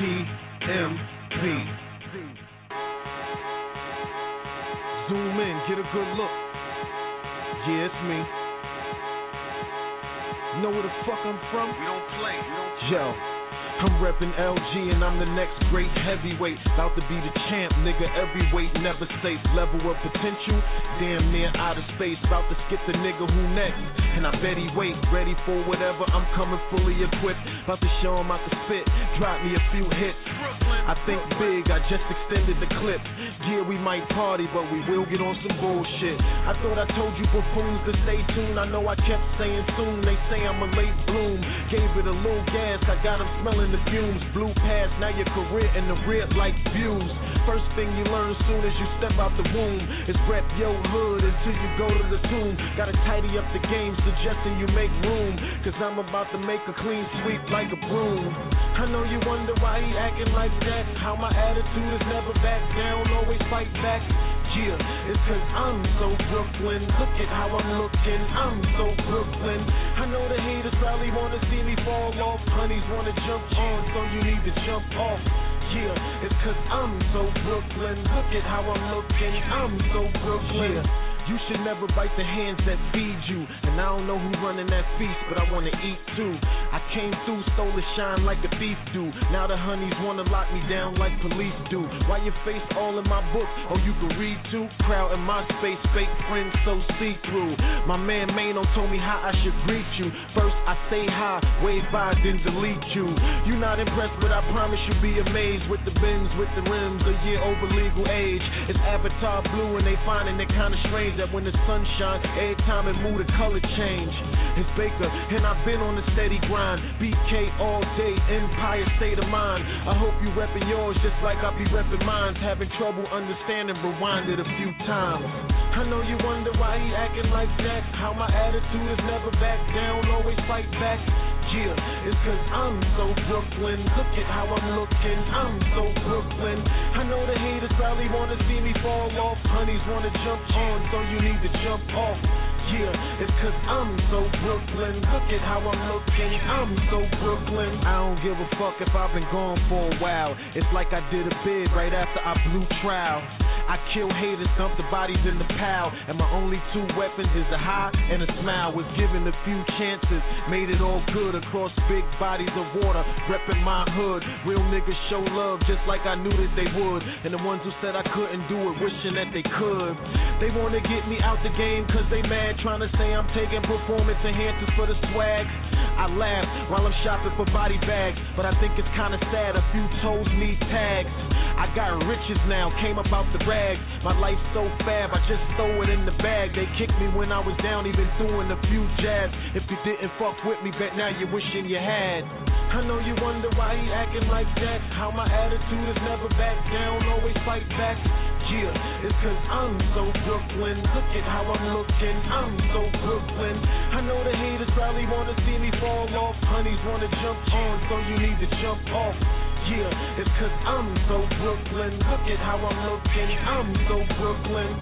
TMP. Zoom in, get a good look. Yeah, it's me. Know where the fuck I'm from? We don't play. Yo, I'm reppin' LG and I'm the next great heavyweight. About to be the champ, nigga, every weight never safe. Level of potential, damn near out of space. About to skip the nigga who next, and I bet he wait. Ready for whatever, I'm coming fully equipped. About to show him I can spit, drop me a few hits. I think big, I just extended the clip. Yeah, we might party, but we will get on some bullshit. I thought I told you buffoons to stay tuned. I know I kept saying soon, they say I'm a late bloom. Gave it a little gas, I got them smelling the fumes. Blew past, now your career in the rear like views. First thing you learn soon as you step out the womb is rep your hood until you go to the tomb. Gotta tidy up the game, suggesting you make room, cause I'm about to make a clean sweep like a broom. I know you wonder why he acting like that. How my attitude is never back down, always fight back. Yeah, it's cause I'm so Brooklyn. Look at how I'm looking, I'm so Brooklyn. I know the haters probably wanna see me fall off. Honeys wanna jump on, so you need to jump off. Yeah, it's cause I'm so Brooklyn. Look at how I'm looking, I'm so Brooklyn. Yeah. You should never bite the hands that feed you. And I don't know who running that feast, but I wanna eat too. I came through, stole the shine like a thief do. Now the honeys wanna lock me down like police do. Why your face all in my book? Oh, you can read too? Crowd in my space, fake friends so see-through. My man Mano told me how I should greet you. First I say hi, wave by, then delete you. You not impressed, but I promise you'll be amazed. With the bins, with the rims, a year over legal age. It's Avatar blue and they finding it kinda strange that when the sun shine, every time it move the color change. It's Baker, and I've been on the steady grind. BK all day, Empire state of mind. I hope you reppin' yours just like I be reppin' mine. Having trouble understanding, rewind it a few times. I know you wonder why he acting like that. How my attitude is never back down, always fight back. Yeah, it's cause I'm so Brooklyn. Look at how I'm looking, I'm so Brooklyn. I know the haters probably wanna see me fall off. Honeys wanna jump on, so you need to jump off. Yeah, it's cause I'm so Brooklyn. Look at how I'm looking, I'm so Brooklyn. I don't give a fuck if I've been gone for a while. It's like I did a bid right after I blew trial. I kill haters, dump the bodies in the pile. And my only two weapons is a high and a smile. Was given a few chances, made it all good across big bodies of water. Reppin' my hood, real niggas show love just like I knew that they would. And the ones who said I couldn't do it, wishing that they could. They wanna get me out the game cause they mad, trying to say I'm taking performance enhancers for the swag. I laugh while I'm shopping for body bags, but I think it's kinda sad a few toes need tags. I got riches now, came up out the rags. My life's so fab, I just throw it in the bag. They kicked me when I was down, even throwing a few jabs. If you didn't fuck with me, bet now you're wishing you had. I know you wonder why he acting like that. How my attitude is never back down, always fight back. Yeah, it's cause I'm so Brooklyn. Look at how I'm looking, I'm so Brooklyn. I know the haters probably wanna see me fall off. Honeys wanna jump on, so you need to jump off. Yeah, it's cause I'm so Brooklyn. Look at how I'm looking, I'm so Brooklyn.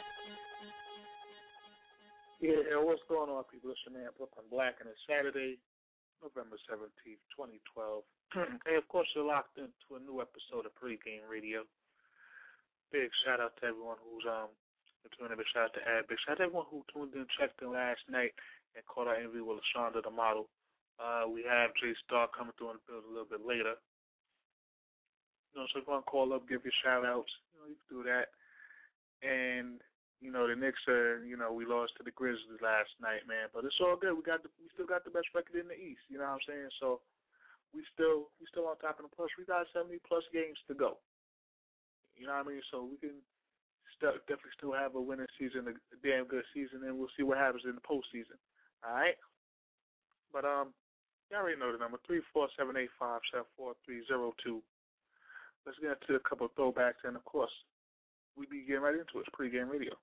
Yeah, what's going on, people? It's your man, Brooklyn Black, and it's Saturday, November 17th, 2012. And, of course, you're locked into a new episode of Pre-Game Radio. Big shout-out to everyone who's tuned in. Big shout-out to Ad. Big shout-out to everyone who tuned in, checked in last night, and caught our interview with LaShonda, the model. We have Jay Star coming through in the build a little bit later. So if you want to call up, give your shout-outs, you can do that. And the Knicks we lost to the Grizzlies last night, man. But it's all good. We still got the best record in the East. You know what I'm saying? So we still on top of the push. We got 70+ games to go. You know what I mean? So we can definitely still have a winning season, a damn good season, and we'll see what happens in the postseason. All right? But you already know the number, 34785744302. Let's get into a couple of throwbacks, and of course, we be getting right into it. It's Pre-Game Radio.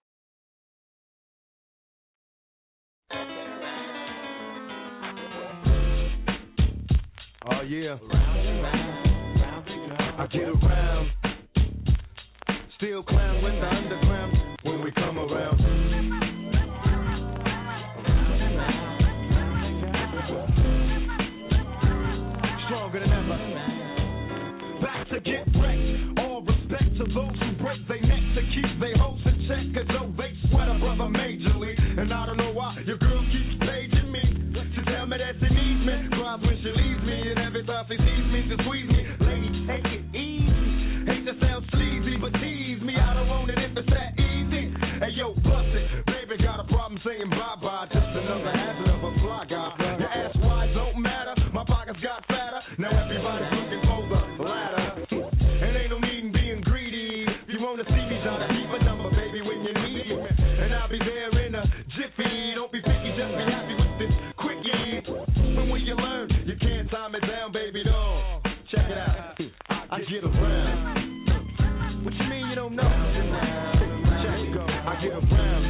Oh yeah, I get around, still clown with the underground when we come around. Stronger than ever. time she sees me to squeeze me. Lady, take it easy. Hate to sound sleazy, but tease me. I don't want it if it's that easy. Hey, yo, bust it. Baby, got a problem saying bye-bye. Just another habit of a fly guy. Your ass wide don't matter. My pockets got fatter. Now everybody's looking for the ladder. And ain't no need in being greedy. If you want to see me, try to keep a number, baby, when you need it. And I'll be there in a jiffy. Don't be picky, just be happy with this quickie. But when you learn, you can't time it down, baby, dog. Check it out. I get around. What you mean you don't know? Check it go. I get around.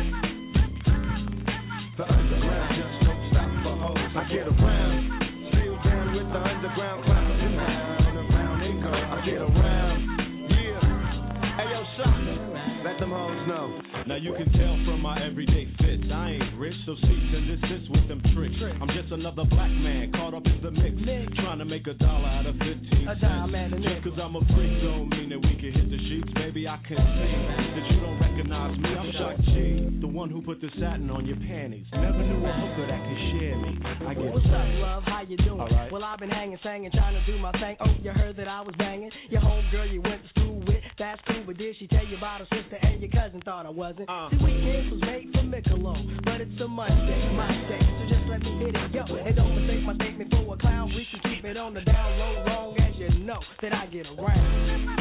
The underground just don't stop for hoes. I get around. Still down with the underground clowns and round and go. I get around. Yeah. Hey yo, Shock. Let them hoes know. Now you can tell from my everyday fits, I ain't rich, so cease and desist with them tricks. I'm just another black man caught up in the mix, trying to make $1 out of 15 cents. Just cause I'm a freak don't mean that we can hit the sheets. Baby, I can see that you don't recognize me. I'm Shock G, the one who put the satin on your panties. Never knew a hooker that can share me. I get What's up, love? How you doing? Right. Well, I've been hanging, singing, trying to do my thing. Oh, you heard that I was banging? Your homegirl you went to school with, that's cool, but did she tell you about her sister and your cousin thought I wasn't? See, weekends was made for Michelob, but it's a Monday, my day, so just let me hit it, yo. And don't mistake my statement for a clown. We can keep it on the down low, long as you know that I get around.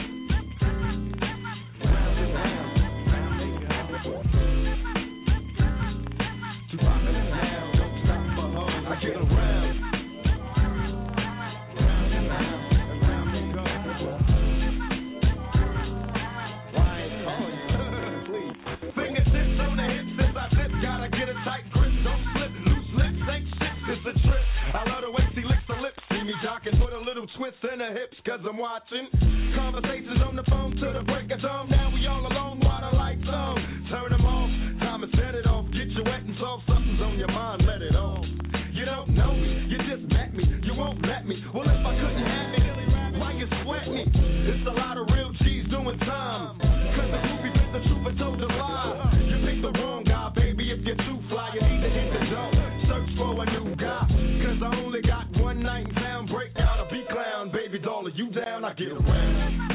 I get around. Fingertips on the hips as I dip. Gotta get a tight grip, don't slip. Loose lips ain't shit, it's a trip. I love the way she licks her lips. See me jocking, put a little twist in her hips, cause I'm watching. Conversations on the phone to the break of dawn. Now we all alone while the lights on. Turn them off, time to set it off. Get you wet and soft, something's on your mind, let it off. You don't know me, you just met me, you won't let me. Well, if I couldn't have me, why you sweat me? It's a lot of real G's doing time. Cause the groupie bit the truth and told the lie. You picked the wrong guy, baby, if you're too fly, you need to hit the door. Search for a new guy, cause I only got one night in town. Break out a B-clown, baby doll, are you down? I get around.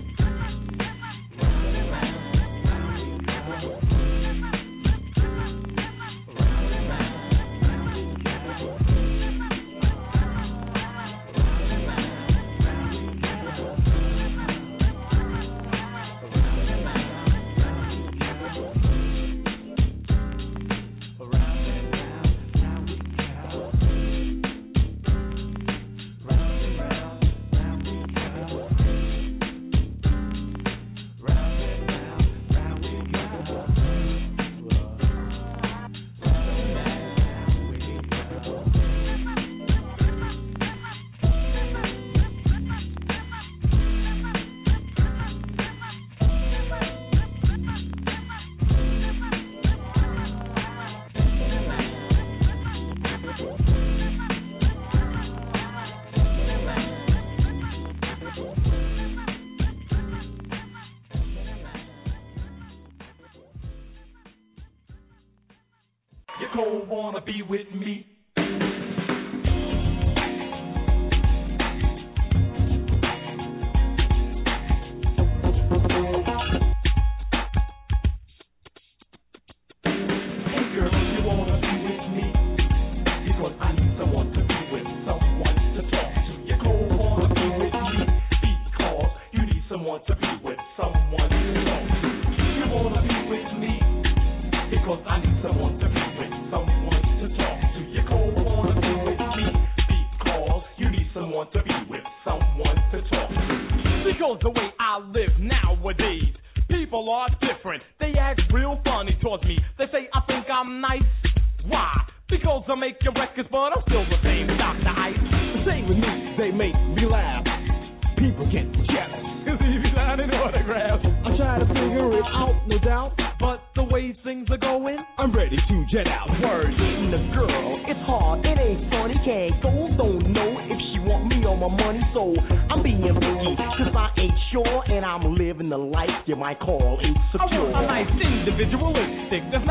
Don't wanna be with me.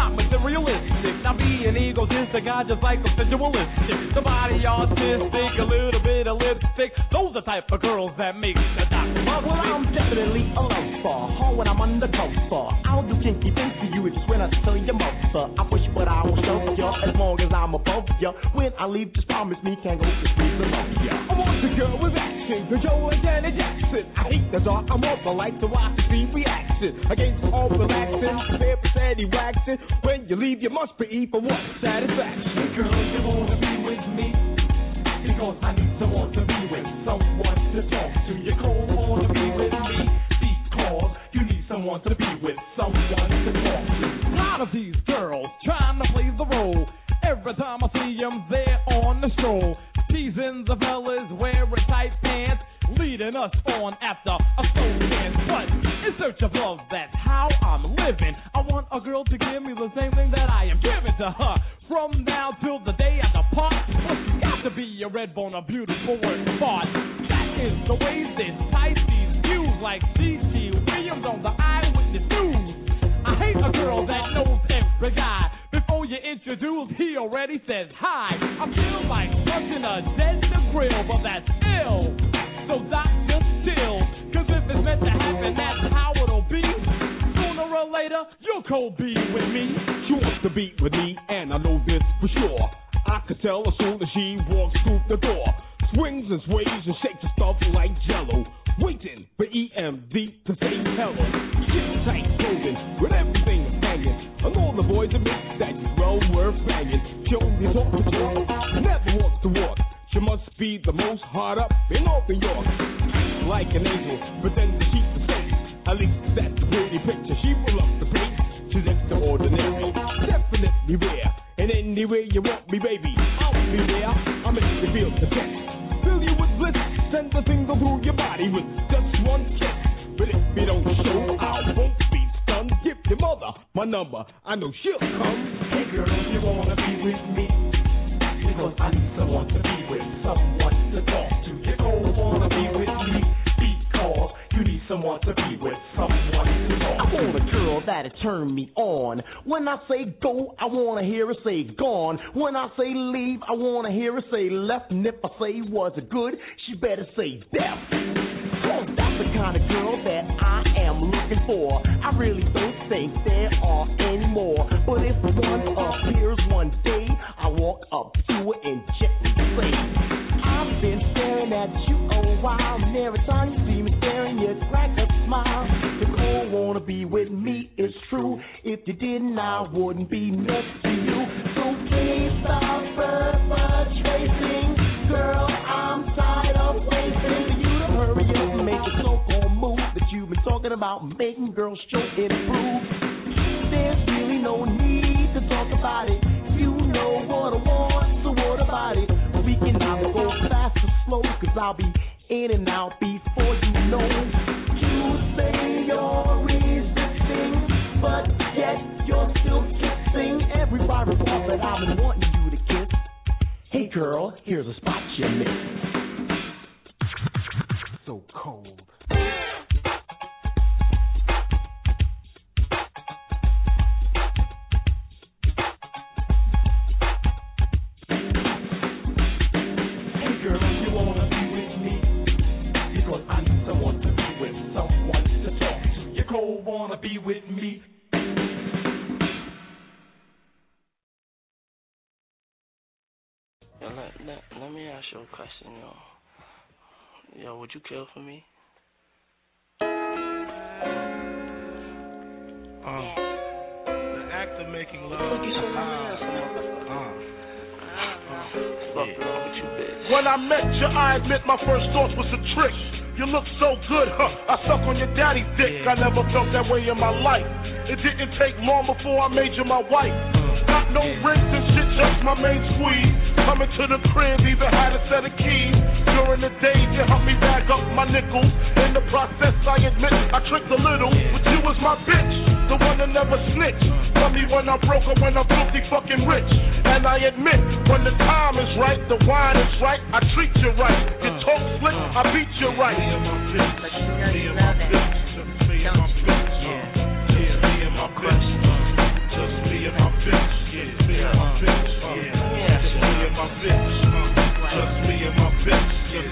Just like a visualistic, somebody autistic, a little bit bit of lipstick. Those are the type of girls that make the doctor love. Well, I'm definitely a lover. Hard when I'm undercover. I'll do kinky things for you if it's when I tell your mother. I push but I won't shove ya as long as I'm above ya. When I leave, just promise me can't go to sleep alone ya. I want the girl with action, the Joe and Janet Jackson. I hate the dark, I'm up, I like to watch the scene reaction. Against all relaxing, prepare for steady waxing. When you leave, you must be for what? Satisfaction. Hey girl, you wanna be with me? Because I need someone to be with, someone to talk to. You cold wanna be with me? Because you need someone to be with, someone to talk to. A lot of these girls trying to play the role. Every time I see them, they're on the stroll. Teasing the fellas wearing tight pants, leading us on after a slow dance. But in search of love, that's how I'm living. I want a girl to give me the same thing that I am giving to her. From now till the day I depart, she's got to be a red bone, a beautiful work of art. That is the way this Pisces views, like C.T. Williams on the Eyewitness News. I hate a girl that knows every guy. Before you introduce, he already says hi. I feel like punching a dead in the grill, but that's ill. So doctor, chill, cause if it's meant to happen, that's how it'll be. Sooner or later, you'll co-be with me. She wants to be with me, and I know this for sure. I could tell as soon as she walks through the door. Swings and sways and shakes the stuff like jello. Waiting for EMD to say hello. Skin tight clothing with everything hanging. And all the boys admit that she's well worth banging. She only talks to talk, never walks to walk. She must be the most hard up in all New York. Like an angel, but then she's the same. At least that's the pretty picture she will love to paint. She's extraordinary, definitely rare. And anywhere you want me, baby, I'll be there. I'll make you feel the best. Fill you with bliss, send the single through your body with just one kiss. But if you don't show, I won't be stunned. Give your mother my number, I know she'll come. Hey girl, you wanna be with me? Because I need someone to be with, someone to talk to. You don't wanna be with me? Because you need someone to be with, someone to talk to. I want a girl that'll turn me on. When I say go, I wanna hear her say gone. When I say leave, I wanna hear her say left. And if I say was it good, she better say deaf. Oh, that's the kind of girl that I am looking for. I really don't think there are any more. But if one appears one day, I walk up to her and gently say, I've been staring at you a while, and every time you see me staring, you crack a smile. The girl wanna be with me, it's true. If you didn't, I wouldn't be next to you. So please stop perpetrating, girl, I'm tired of waiting for you to hurry up and make a so-called move that you've been talking about, making girls sure improve. There's really no need to talk about it. You know what I want, so what about it? We can either go fast or slow, cause I'll be in and out before you know. You say you're resisting, but yet you're still kissing everybody report that I've been wanting you to kiss. Hey girl, here's a spot you missed. So cold. Be with me. Yo, let me ask you a question, yo. Yo, would you kill for me? The act of making love. Fuck wrong with you, bitch. When I met you, I admit my first thought was a trick. You look so good, I suck on your daddy's dick. I never felt that way in my life. It didn't take long before I made you my wife. Got no rings and shit, just my main squeeze. Coming to the crib, even had a set of keys. During the day, you helped me bag up my nickels. In the process, I admit I tricked a little, but you was my bitch, the one that never snitched. Tell me when I'm broke or when I'm filthy fucking rich. And I admit, when the time is right, the wine is right, I treat you right. You talk slick, I beat you right. But you know you love it. Don't you? My bitch, just me and my bitch, just me and my bitch, just me and my bitch, just me and my bitch, just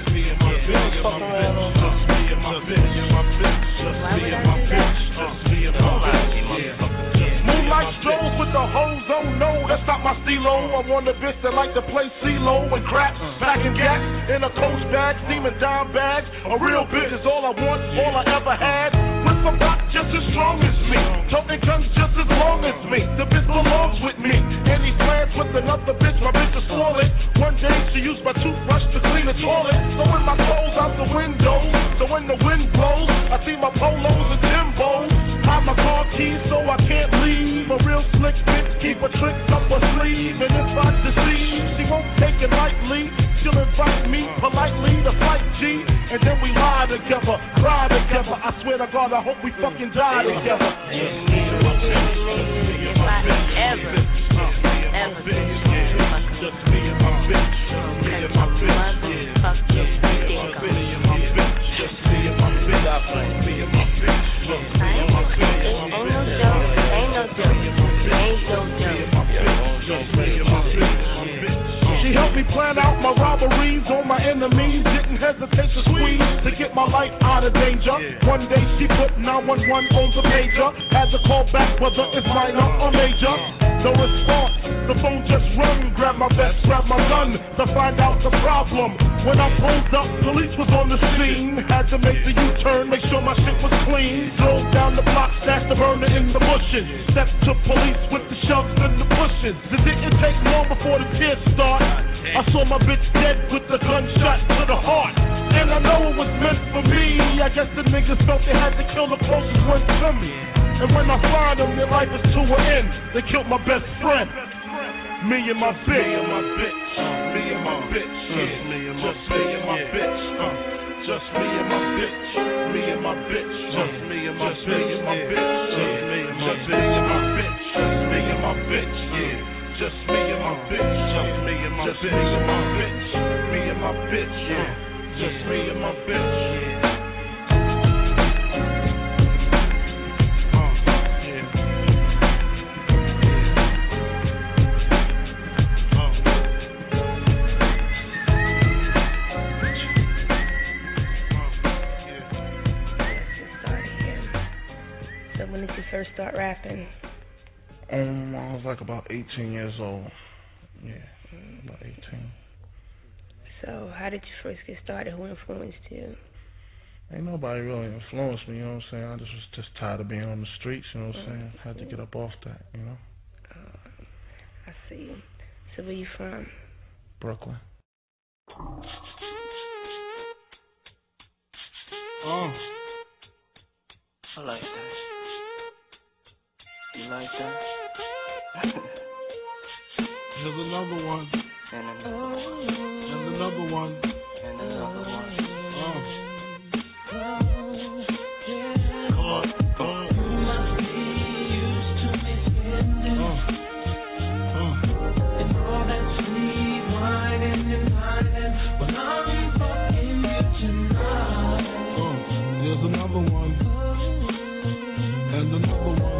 that like to play CeeLo and craps, packing gas in a Coach bag, steaming dime bags. A real bitch is all I want, all I ever had. With some rock just as strong as me, toting guns just as long as me. The bitch belongs with me. Any plans with another bitch, my bitch is swollen. One day she used my toothbrush to clean the toilet. Throwing my clothes out the window, so when the wind blows, I see my polos and Timbos. Hide my car keys so I can't leave. A real slick bitch keep a trick up her sleeve. And if I deceive, she won't take it lightly. She'll invite me politely to fight G. And then we lie together, cry together. I swear to God, I hope we fucking die together. If I ever just me and my bitch, me and my bitch, motherfucking just me and my bitch, me and my bitch, ain't no joke. She helped me plan out my robberies on my enemies. Didn't hesitate to squeeze to get my life out of danger. One day she put 911 on the pager. Had to call back whether it's minor or major. No response, the phone just rung. Grab my vest, grab my gun to find out the problem. When I pulled up, police was on the scene. Had to make the U-turn, make sure my shit was clean. Drove down the block, stashed the burner in the bushes. Stepped to police with the shoves and the pushes. It didn't take long before the tears start. I saw my bitch dead with the gunshot to the heart. And I know it was meant for me. I guess the niggas felt they had to kill the closest one to me. And when I find them, their life is to an end. They killed my best friend. Me and my bitch. me and my bitch, me and my bitch, just me and my bitch, just me and my bitch, me and my bitch, just me and my bitch, just me and my bitch, just me and my bitch, just me and my bitch, just me and my bitch, just me and my bitch, me and my bitch, just me and my bitch. When did you first start rapping? I was like about 18 years old. Yeah, about 18. So how did you first get started? Who influenced you? Ain't nobody really influenced me, you know what I'm saying? I just was tired of being on the streets, you know what I'm saying? Had to get up off that, you know? I see. So where you from? Brooklyn. I like that. You like that? Here's another one. And another one. And another one. And another one. Here's another one. And another one.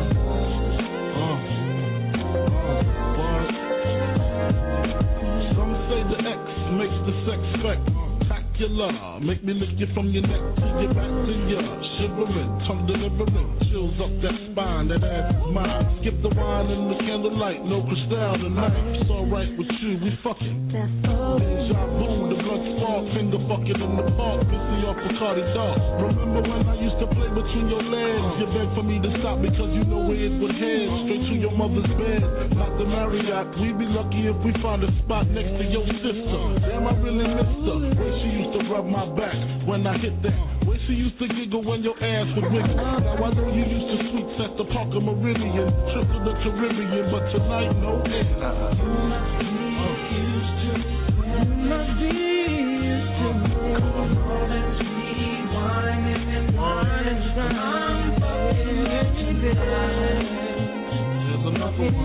Some say the X makes the sex spectacular. Make me lick you from your neck to your back to your shivering, tongue delivering, chills up that spine, that ass is mine. Skip the wine and the candlelight, no crystal tonight. It's alright with you, we fucking. Deja vu, the blood spark, finger fucking in the park, pissy off Bacardi dark. Remember when I used to play between your legs? You begged for me to stop because you know where it would head, straight to your mother's bed. Not the Marriott, we'd be lucky if we found a spot next to your sister. Damn, I really missed her. Where she used to rub my back when I hit that. Where she used to giggle when your ass would wiggle. Now I know you used to sweets at the Parker Meridian, trip to the Caribbean, but tonight no air. You must be used to more than sweet wine and wine and I'm fucking you tonight. There's another one.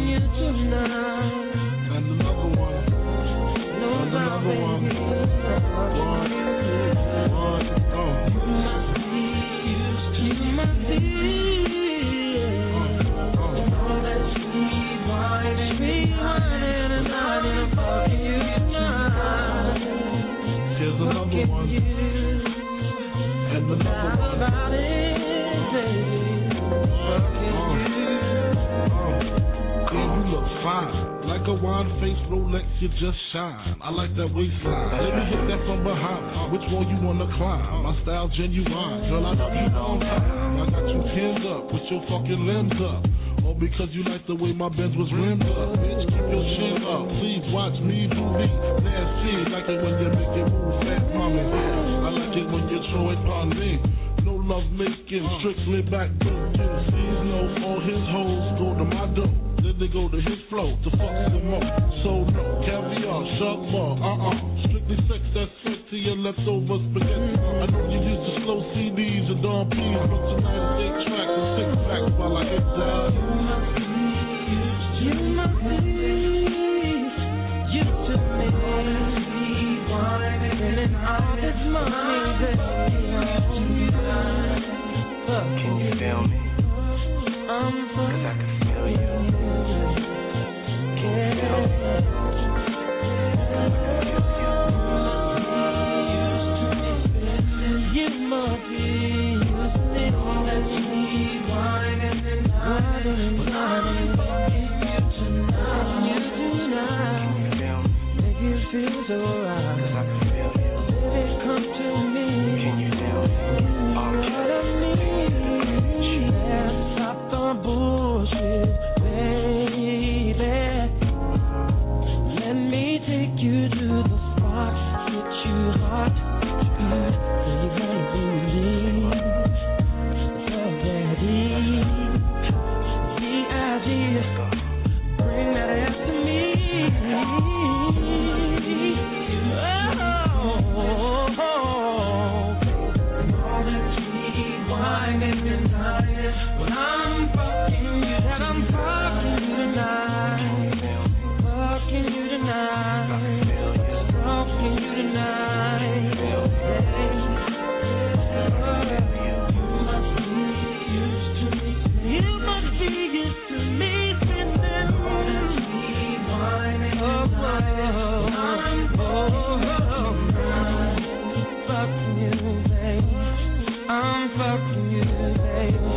And another one. And another one. Here's another one. And another one. You look fine. Like a wine-faced Rolex, you just shine. I like that waistline. Let me hit that from behind. Which one you wanna climb? My style genuine. Girl, I love you long time. I got you pinned up, put your fucking limbs up. All because you like the way my Benz was rimmed up. Bitch, keep your chin up. Please watch me do me. Nasty, like it when you make it move fat, mommy. I like it when you throw it on me. No love making, strictly back door. Please know all his hoes go to my door. Then they go to his flow to fuck them up. So no caviar, shark bar, strictly sex that's fed to your leftover spaghetti. I know you used to slow CDs and Don P's, but tonight it's 8 tracks and 6 packs while I hit that. You must be used to me. Whining and all this money that can you feel me? 'Cause I can feel you. Can you feel me? You must be used to me. Whining and hiding. When I'm fucking you tonight. You tonight. Make you feel so right. 'Cause I can feel you. Baby, come to me. Can you feel me? What I need. Stop the bullshit, baby. Let me take you to the spot, get you hot, where you gonna believe already. D.I.G. Bring that ass to me. Whining and dying when I'm fucking you, that I'm fucking you tonight, fucking you tonight, fucking you tonight. You must be used to me. You must be used to me spending. Whining and dying when I'm fucking you, baby. I'm fucking you, baby.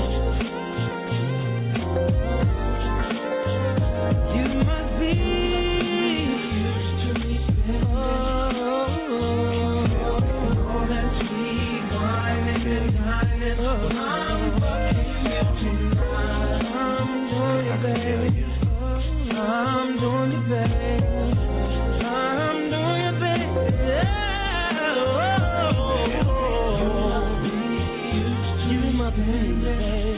You must be used to me. Oh, that sweet whining and dining. I'm fucking you tonight. I'm doing it, baby. I'm doing it, baby. I'm doing it, baby. You my baby.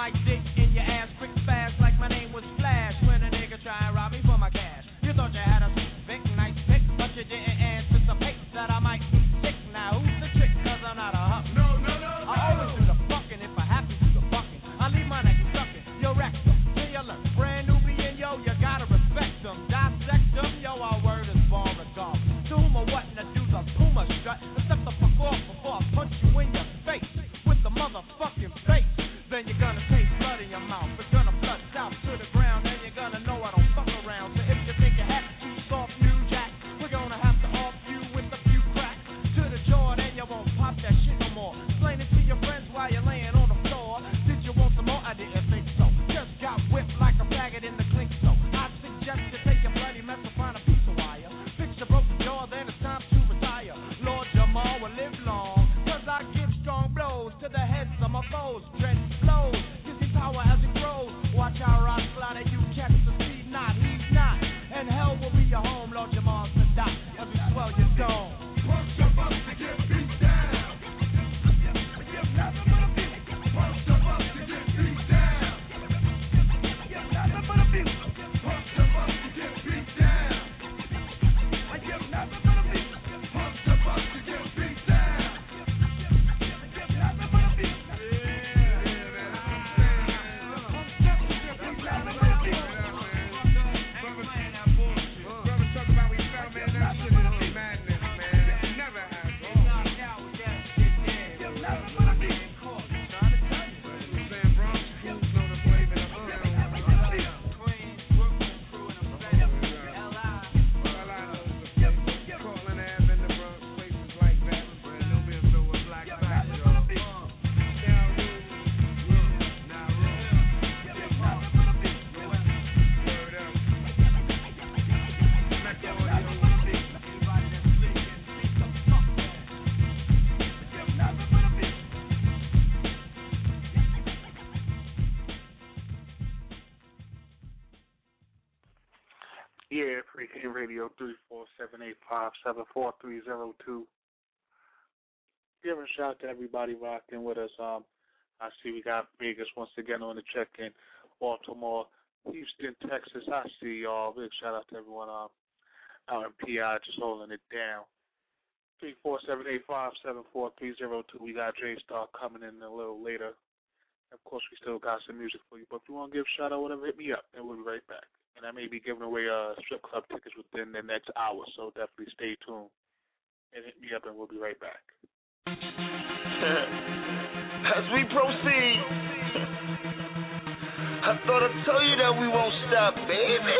might dig in your ass quick fast like my name was Flash when a nigga try and rob me for my cash. You thought you had a big nice pick, but you didn't anticipate that I might be sick. Now who's the trick? Cause I'm not a huck. No. I always do the fucking if I have to do the fucking. I leave my neck sucking. Yo, wreck them. Till you learn. Brand newbie and yo, you gotta respect them. Dissect them. Yo, our word is born to golf. To whom or what to do the Puma strut. Step the fuck off before I punch you in your face with the motherfucking face. Then you're gonna taste blood in your mouth. It's gonna flush out to the ground. And you're gonna know I don't fuck around. So if you think you have to soft new jack, we're gonna have to off you with a few cracks to the jaw. Then you won't pop that shit no more. Explain it to your friends while you're laying on the floor. Did you want some more? I didn't think so. Just got whipped like a faggot in the clink. So I suggest you take your bloody mess and find a piece of wire. Fix your broken jaw, then it's time to retire. Lord Jamal will live long, cause I give strong blows to the heads of my foes. Dread flows, you see power as it grows. Watch how rock slide and you catch the speed not, he's not. And hell will be your home, Lord Jamal to die. As we swell your dome. Punch your butt to get beat down. Give nothing but a beat. Punch your butt to get beat down. Give nothing but a beat. Punch your butt to get beat down. I give nothing but a beat. Punch your butt to get beat down. I give nothing but a beat. Yeah, Pregame Radio 347-857-4302. Giving a shout out to everybody rocking with us. I see we got Vegas once again on the check-in. Baltimore, Houston, Texas. I see y'all. Big shout out to everyone out in PI just holding it down. 347-857-4302. We got J-Star coming in a little later. Of course, we still got some music for you. But if you want to give a shout out, whatever, hit me up, and we'll be right back. And I may be giving away strip club tickets within the next hour, so definitely stay tuned. And hit me up, and we'll be right back. As we proceed, I thought I told you that we won't stop, baby.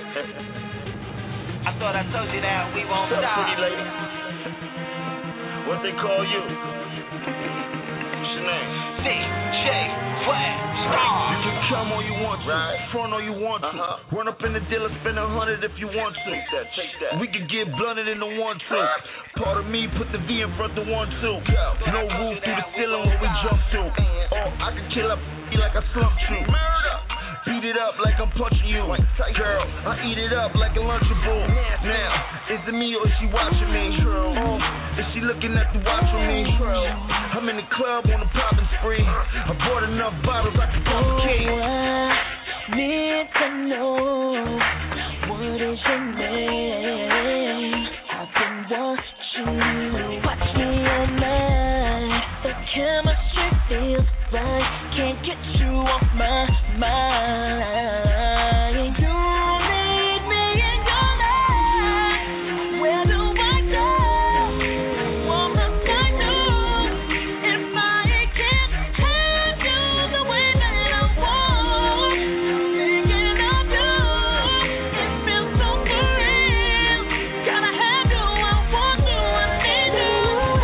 I thought I told you that we won't stop. Pretty lady. What they call you? What's your name? DJ Flash. You can come all you want to, front all you want to. Run up in the dealer, spend 100 if you want to. Take that. We could get blunted in the 1-2. Part of me put the V in front of 1-2. No roof through the ceiling when we jump to. Or I could kill up like I slumped you. Beat it up like I'm punching you. Girl, I eat it up like a Lunchable. Now, is it me or is she watching me? Is she looking at the watch with me? I'm in the club on a popping spree. I bought enough bottles I can pump a key. I need to know what is your name. I've been watch me all night. The chemistry feels right. Can't get you off my mind. You need me in your life. Where do I go? What must I do if I can't have you the way that I want? Thinking of you, it feels so real. Gotta have you, I want you, I need you.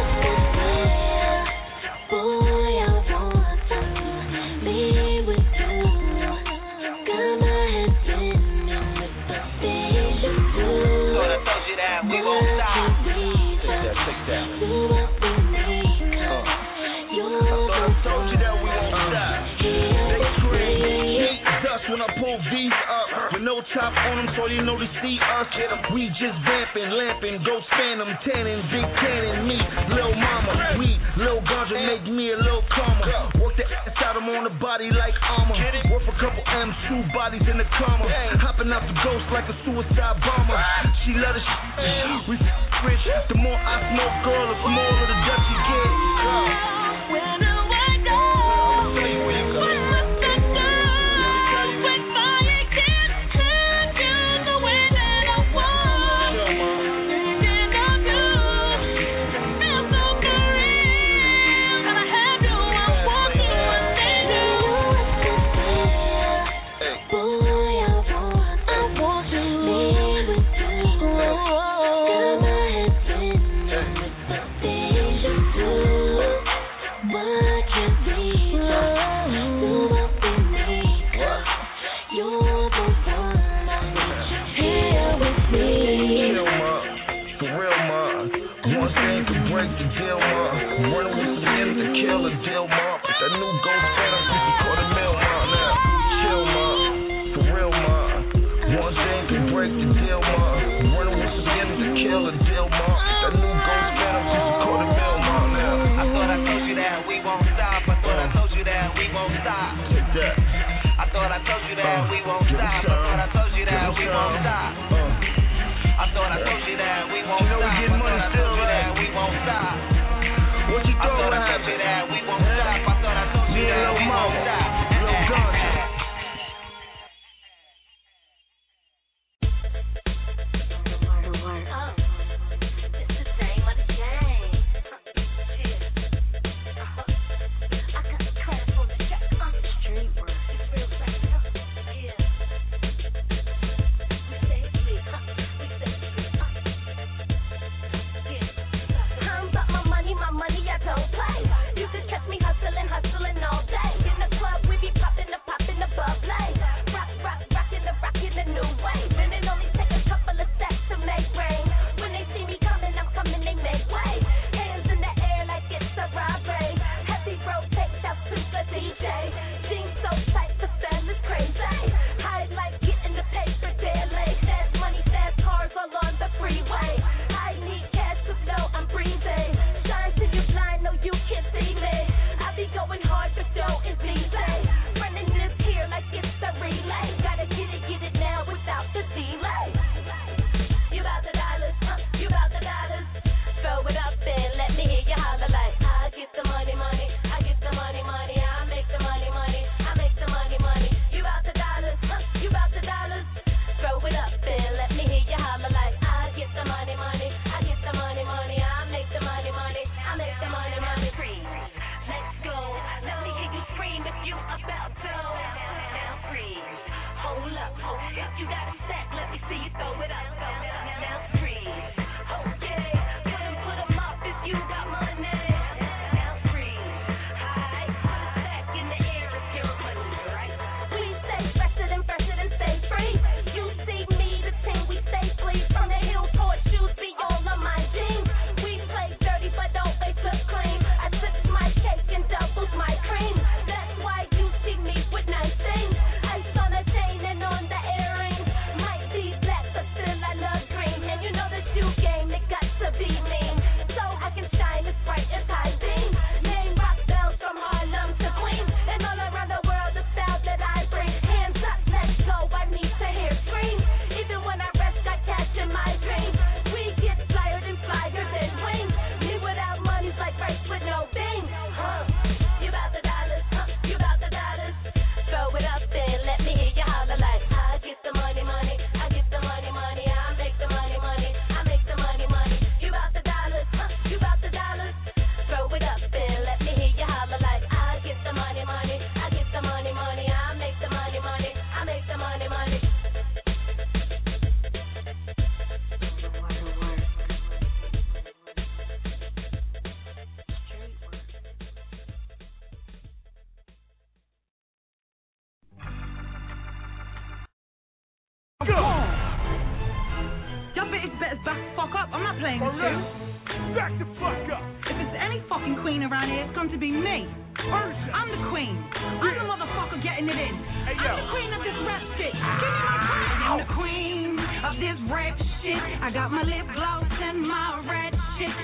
Boy, I want to be with you. Got my head spinning with the things you do. Thought I told you that we won't stop. Take that. I told you that we won't stop. They crazy. Dust when I pull V's up. With no top on them, so you know they see us. We just vamping, lamping, ghost phantom, tanning, big tanning, me, Lil Mama, we, Lil Ganja, make me a little calmer. Work the ass out, I'm on on the body like armor. Worth a couple M's, 2 bodies in the coma. Hopping out the ghost like a suicide bomber. She love the shit. We rich. The more I smoke, girl, the smaller the Dutch you get. Where do I go?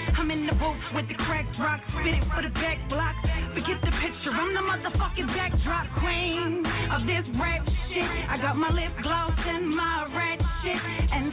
With the cracked rock, spit it for the back block. Forget the picture, I'm the motherfucking backdrop. of this rap shit. I got my lip gloss and my red shit. And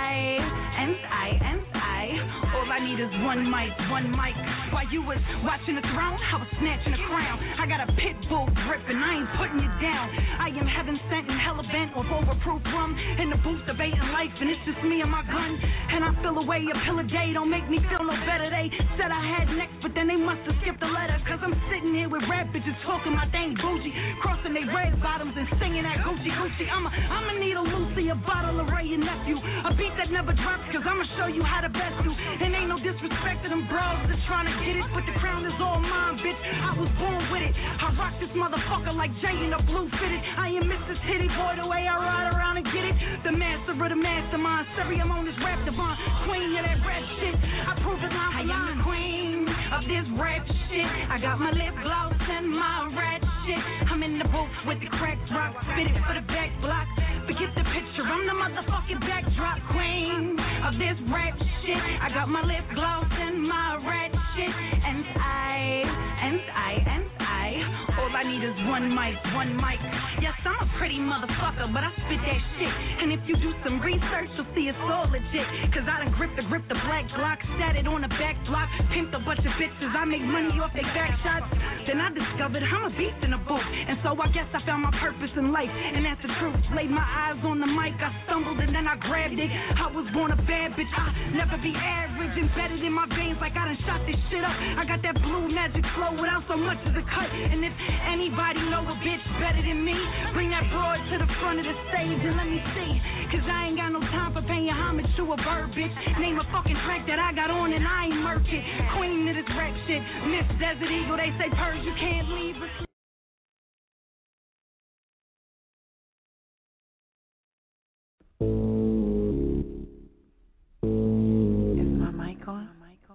I, all I need is one mic. While you was watching the throne, I was snatching the crown. I got a pit bull grip and I ain't putting you down. I am heaven sent and hella bent off overproof rum in the booth debating life, and it's just me and my gun. And I feel away a pill a day, don't make me feel no better. They said I had next, but then they must have skipped a letter. Cause I'm sitting here with rap bitches talking my dang bougie, crossing they red bottoms and singing that Gucci. I'ma need a Lucy, a bottle of Ray and nephew, a beat that never drops, cause I'ma show you how to best do. And ain't no disrespect to them bros that's trying to get it, but the crown is all mine, bitch. I was born with it. I rock this motherfucker like Jay in a blue fitted. I am Mr. Titty Boy, the way I ride around and get it. The master of the mastermind, stereo on this rap divine, queen of that rap shit. I prove it line for line. I am the queen of this rap shit. I got my lip gloss and my red shit. I'm in the booth with the crack rock, spit it for the back block. Forget the picture, I'm the motherfucking backdrop queen of this rap shit. I got my lip gloss and my red shit. And I, all I need is one mic. Yes, I'm a pretty motherfucker, but I spit that shit. And if you do some research, you'll see it's all legit. Cause I done grip the black Glock, sat it on the back block, pimped a bunch of bitches, I make money off their back shots. Then I discovered I'm a beast in the booth, and so I guess I found my purpose in life, and that's the truth. Laid my eyes on the mic, I stumbled and then I grabbed it. I was born a bad bitch, I never be average, embedded in my veins like I done shot this shit up. I got that blue magic flow without so much as a cut, and if anybody know a bitch better than me, bring that broad to the front of the stage and let me see. Cause I ain't got no time for paying homage to a bird, bitch. Name a fucking track that I got on and I ain't murk it. Queen of this rap shit, Miss Desert Eagle, they say purge, you can't leave us. Is my mic on?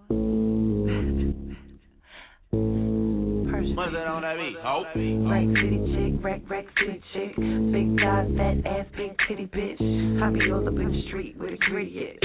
What's that on that beat? Oh. Rack City chick, rack City chick. Big thighs, fat ass, big titty bitch. I be all up in the street with a gritty at.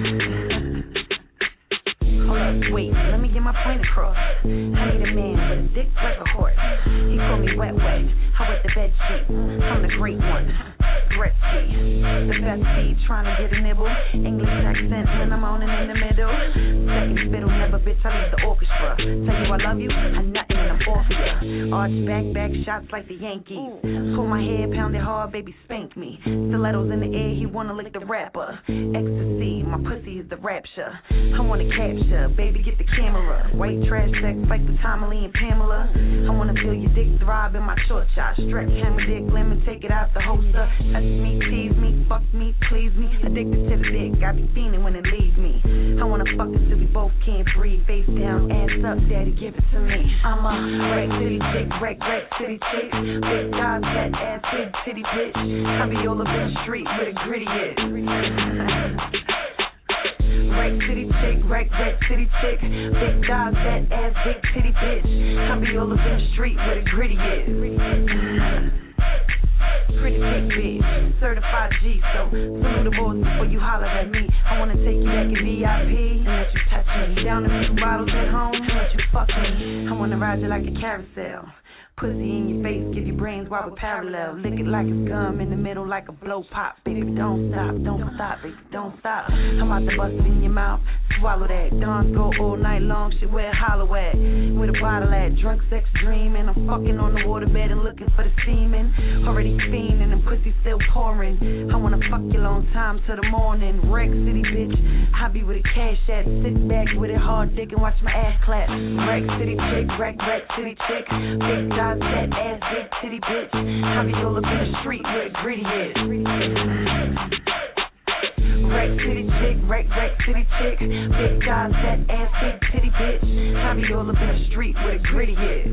Hold up, wait, let me get my point across. I need a man with a dick like a horse. He call me wet, I wet the bed sheet. I'm the great one, Gretzky, the best seed, trying to get a nibble. English accent when I'm on and in the middle. Second fiddle, never bitch, I leave the orchestra. Tell you I love you, I'm nothing and I'm all for ya. Arch back shots like the Yankees. Pull my hair, pound it hard, baby, spank me. Stilettos in the air, he wanna lick the rapper. Ecstasy, my pussy is the rapture. I wanna capture, baby, get the camera. White trash sex like the Tommy Lee and Pamela. I wanna feel your dick throb in my short shot. Stretch hammer dick, lemon, take it out the holster. Touch me, tease me, fuck me, please me. Addicted to the dick, I be fiending when it leaves me. I wanna fuck it till we both can't breathe. Face down, ass up, daddy, give it to me. I'm a rack city chick, rack city chick. Big thighs, fat ass, big titty bitch. I be all up in the street with a gritty hit. Rack city chick, rack city chick. Big thighs, fat ass, big titty bitch. I be all up in the street with a gritty hit. Pretty big bitch, certified G, so salute the boys before you holler at me. I wanna take you back in VIP and let you touch me. Down a few bottles at home and let you fuck me. I wanna ride you like a carousel. Pussy in your face, give your brains while we're parallel. Lick it like it's gum in the middle like a blow pop. Baby, don't stop, baby, don't stop. I'm about to bust it in your mouth, swallow that. Dons go all night long, shit where hollow at. With a bottle at, drunk sex dream. And I'm fucking on the waterbed and looking for the semen. Already fiending and pussy still pouring. I wanna fuck you long time till the morning. Rack City bitch, I be with a cash at. Sit back with it hard dick and watch my ass clap. Rack City chick, rack City chick. Big fat ass, big titty bitch. I be all up in the street with a gritty hit. Rack City chick, rack City chick. Big guys, fat ass, big titty bitch. I be all up in the street with a gritty hit.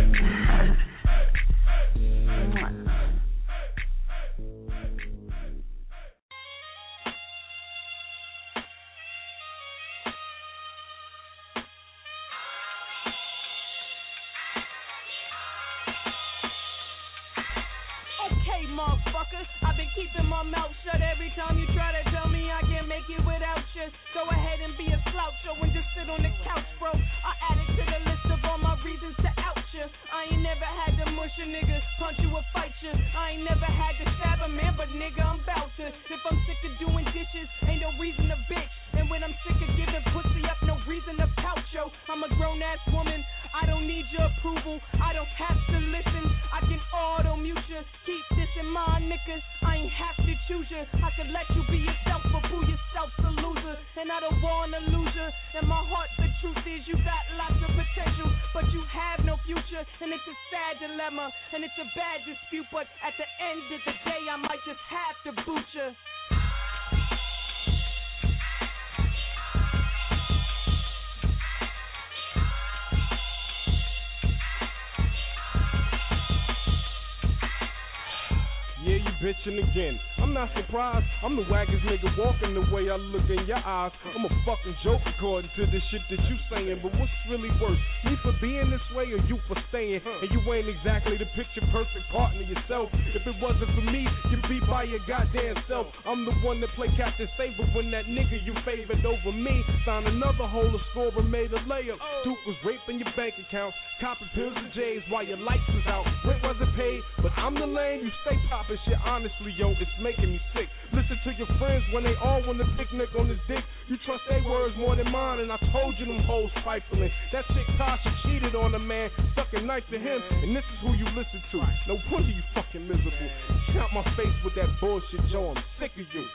Motherfucker, I've been keeping my mouth shut. Every time you try to tell me I can't make it without you, go ahead and be a slouch and just sit on the couch, bro. I added to the list of all my reasons to out you. I ain't never had to mush a nigga, punch you or fight you. I dilemma, and it's a bad dispute, but at the end of the day, I might just have to boot you. Yeah, you bitching again. I'm not surprised. I'm the waggest nigga walking the way I look in your eyes. I'm a fucking joke according to the shit that you saying. But what's really worse, me for being this way or you for staying? And you ain't exactly the picture perfect partner yourself. If it wasn't for me, you'd be by your goddamn self. I'm the one that play Captain Saver when that nigga you favored over me signed another hole of score and made a layup. Duke was raping your bank accounts, copping pills and J's while your lights was out. Rent wasn't paid, but I'm the lame. You stay popping shit. Honestly, yo, it's making me sick. Listen to your friends when they all want to picnic on this dick. You trust their words more than mine, and I told you them hoes trifling. That chick Tasha cheated on a man, stuck a knife to him, and this is who you listen to. No wonder you fucking miserable. Count my face with that bullshit, Joe. I'm sick of you.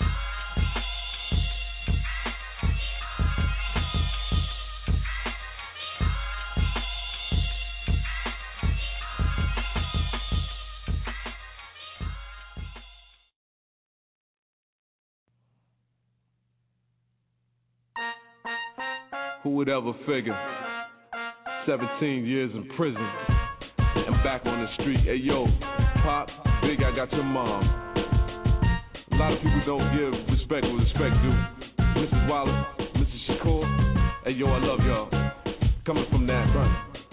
Who would ever figure 17 years in prison and back on the street? Hey yo, Pop, Big, I got your mom. A lot of people don't give respect where respect due. Mrs. Wallace, Mrs. Shakur, hey yo, I love y'all. Coming from that run.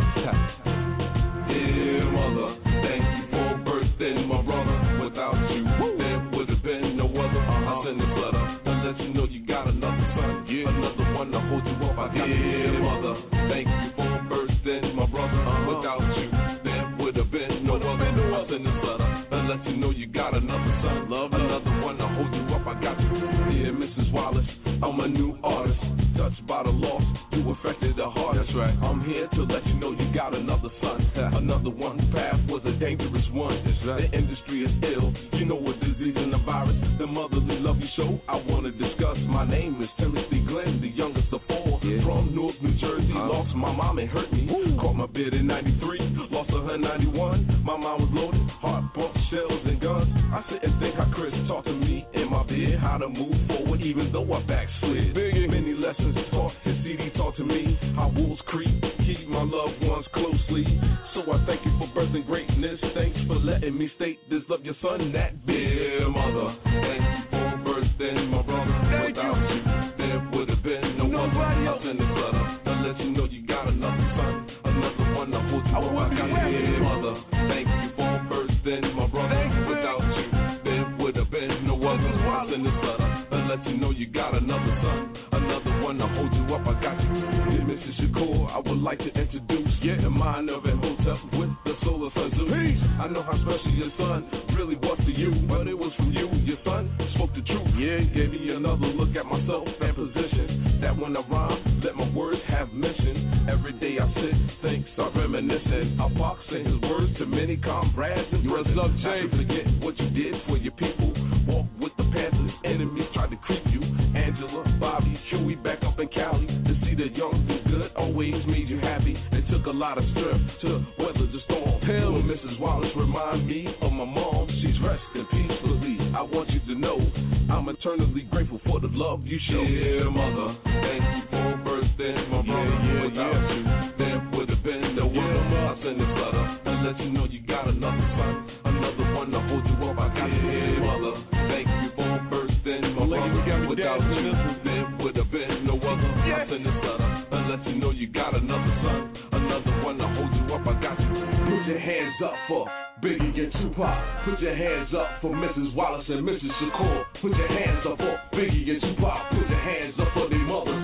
Dear mother, thank you for birthing my brother. Without you, there would have been no other. I send this letter to let you know you got another son. Another one to hold you up. I got dear mother, thank you for birthing my brother. Without you, there would have been no other. I send this letter to let you know you got another son. Another one to hold you up. I got you. Dear Mrs. Wallace, I'm a new artist. Touched by the loss, you affected the heart. That's right. I'm here to let you know you got another son. Another one whose path was a dangerous one. Right. The industry is ill. You know what disease and the virus. The motherly love you show. I want to discuss. My name is Timothy Glenn, the youngest of four. From Newark, New Jersey. Lost my mom, it hurt me. Caught my bid in 93. Lost her in 91. My mom was loaded. Heart pump, shells and guns. I sit and think how Chris talked to me in my bed. How to move forward even though I backslid. Many lessons taught. His CD taught to me how wolves creep. Keep my loved ones closely. So I thank you for birthing greatness. Thanks for letting me state this. Love your son that big. Dear mother, thank you for birthing my brother. Without you, there would have been no other. I send this letter to let you know you got another son. Another one to hold you up. Dear mother, thank you for birthing my brother. Without you, there would have been no other. I send this letter to let you know you got another son. Another one to hold you up. I got you. Dear Mrs. Shakur, I would like to introduce the mind of a hotel with the solar sun zoo. I know how special your son really was to you, but it was from you. Your son spoke the truth. Yeah, gave me another look at myself and position. That when I rhyme, let my words have mission. Every day I sit, think, start reminiscing. I box in his words to many comrades and brothers. I forget what you did for your people. Walk with the Panthers, enemies tried to creep you. Angela, Bobby, Huey back up in Cali. To see the young do good always made you happy. It took a lot of strength to weather the storm. When Mrs. Wallace remind me of my mom, she's resting peacefully. I want you to know I'm eternally grateful for the love you show. Dear mother, thank you for birthing my brother. Without you, there would have been no other. I send this letter to let you know you got another son. Another one to hold you up. I got you. Dear mother, thank you for birthing my brother. Without you, there would have been no other. I send this letter to let you know you got another son. Another one to hold you up. I got you. Put your hands up for Biggie and Tupac. Put your hands up for Mrs. Wallace and Mrs. Shakur. Put your hands up for Biggie and Tupac. Put your hands up for their mothers.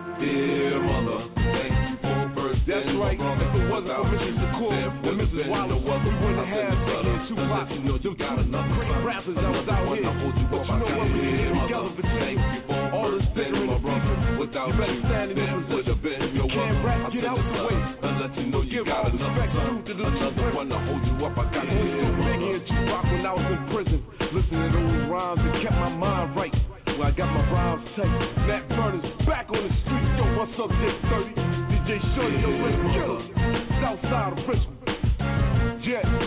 Dear mother, thank you for birthday. That's right. If it wasn't for Mrs. Shakur and Mrs. Wallace, we wouldn't have Biggie and Tupac. You got another great rappers that was out here. But you know what? We came together for thank you for all this bickering and beefing. Without you, there would have been no other. Rap, get out the way. And let you know you got another son. Another one to hold you up. I got you. Biggie and Tupac when I was in prison. Listening to those rhymes and kept my mind right. Well, I got my rhymes tight. Nat Burner's back on the street. Yo, what's up, Dick 30? DJ Shorty, yo, let's go. Southside of Richmond. Jet.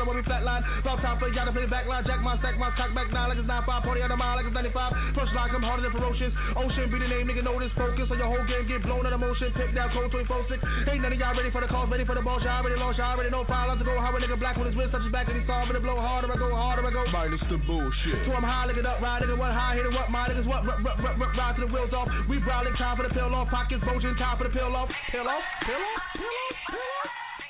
y'all when we flatline. About time for y'all to play the back line. Jack my sack, my cock back 9 like it's 9-5. Party out of mile like it's 95. First line, I'm harder than ferocious. Ocean be the name, nigga, know this. Focus on your whole game, get blown out of motion. Pick down code 24-6. Ain't none of y'all ready for the calls, ready for the ball. Y'all already lost, y'all already know. Fire out to go high with nigga black with his wrist, touch his back and he's solving to blow harder. I go harder, I go. Minus the bullshit. So I'm high, look it up, ride nigga, what high, hit it, what my niggas, what, ride to the wheels off. We browling, time for the pill off. Pockets bulging, time for the pill off. Pill off, pill off, pill off, pill off.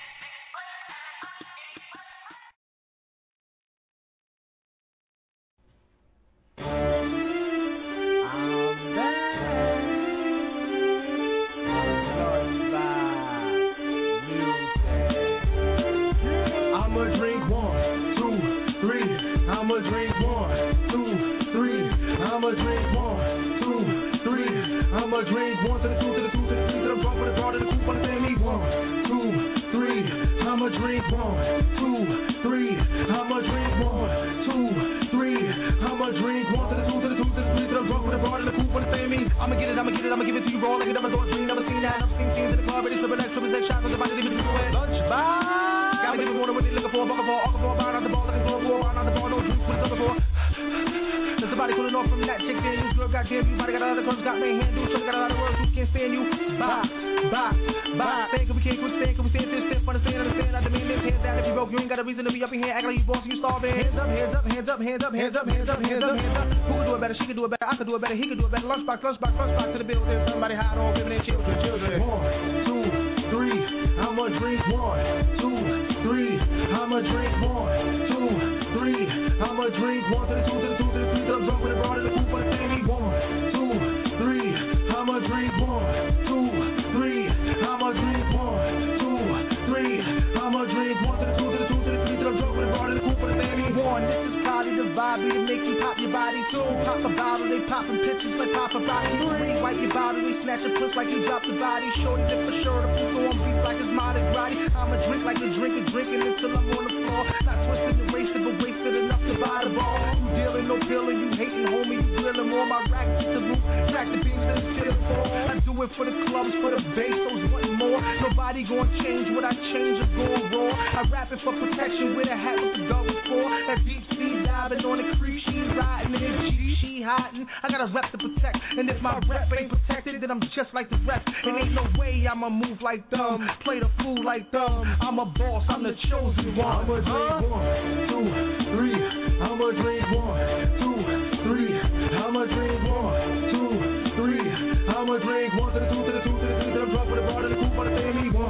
I'ma drink 1 to the 2 to the 2 to the 3 to the drunk with the broad and the coupe on the same. 1, 2, 3. I'ma drink 1, 2, 3. I'ma drink 1, 2, 3. I'ma drink 1 to the 2 to the 2 to the 3 to the drunk with the broad and the coupe on the same. I'ma get it, I'ma give it to you raw like it never thought dream. Never seen that, never seen scenes in the club. Ready to relax, triple X shots on the body, leave it to away. Lunchbox. Gotta give it water what they looking for, bucket for, buying out the ball, looking for, buying out the ball, no drinks, what it's looking for. Somebody pulling off from that chick there. This girl goddamn you. Body got other clothes, got me handles. Some got a lot of words. Who can't stand you? Bye. Stand, cause we can't quit stand. Cause we stand this, stand, understand. I demand this, hands down. If you broke, you ain't got a reason to be up in here. Act like you boss, you starving. Hands up, hands up, hands up, hands up, hands up, hands up, hands up, hands up. Who can do it better? She can do it better. I can do it better. He can do it better. Lunchbox to the building. Somebody hide all women and children. 1, 2, 3. I'ma drink 1, 2, 3. I'ma drink 1, 2, 3. I'ma drink 1 to the 2 to the 2 to the 3 to the drunk with the broad and the coupe on the same. 1, 2, 3. I'ma drink 1, 2, 3. I'ma drink 1, 2, 3. I'ma drink 1 to the 2 to the 2 to the 3 to the drunk with the broad and the coupe on the same. 1. This is probably the vibe to make you pop your body. 2. Pop a bottle, they popping pictures like Papa Body. 3. Wipe your bottle, they snatch a puss like you dropped the body. Shorty lift for sure, the puss on beef like it's Mardi Gras. I'ma drink like a drinking until I'm on the floor. Not twisted and wasted, but wasted enough to buy the ball. You dealing, no feeling, you hating, homie, you drilling more. My rack to the roof, track the beams to the city floor. I do it for the clubs, for the bass, those wanting more. Nobody gonna change what I change or going raw. I rap it for protection with a hat with the gun was for. That deep sea diving on the creek, she riding in the G, she hiding. I got a rep to protect, and if my rep ain't protected, then I'm just like the rest. It ain't no way I'ma move like them, play the fool like them. I'm a boss, I'm the chosen one. I'ma drink 1, 2, 3. I'ma drink 1, 2, 3. I'ma drink 1, 2, 3. I'ma drink 1 to the 2 to the 2 to the 3 to the drunk with the broad and the coupe on the same. 1,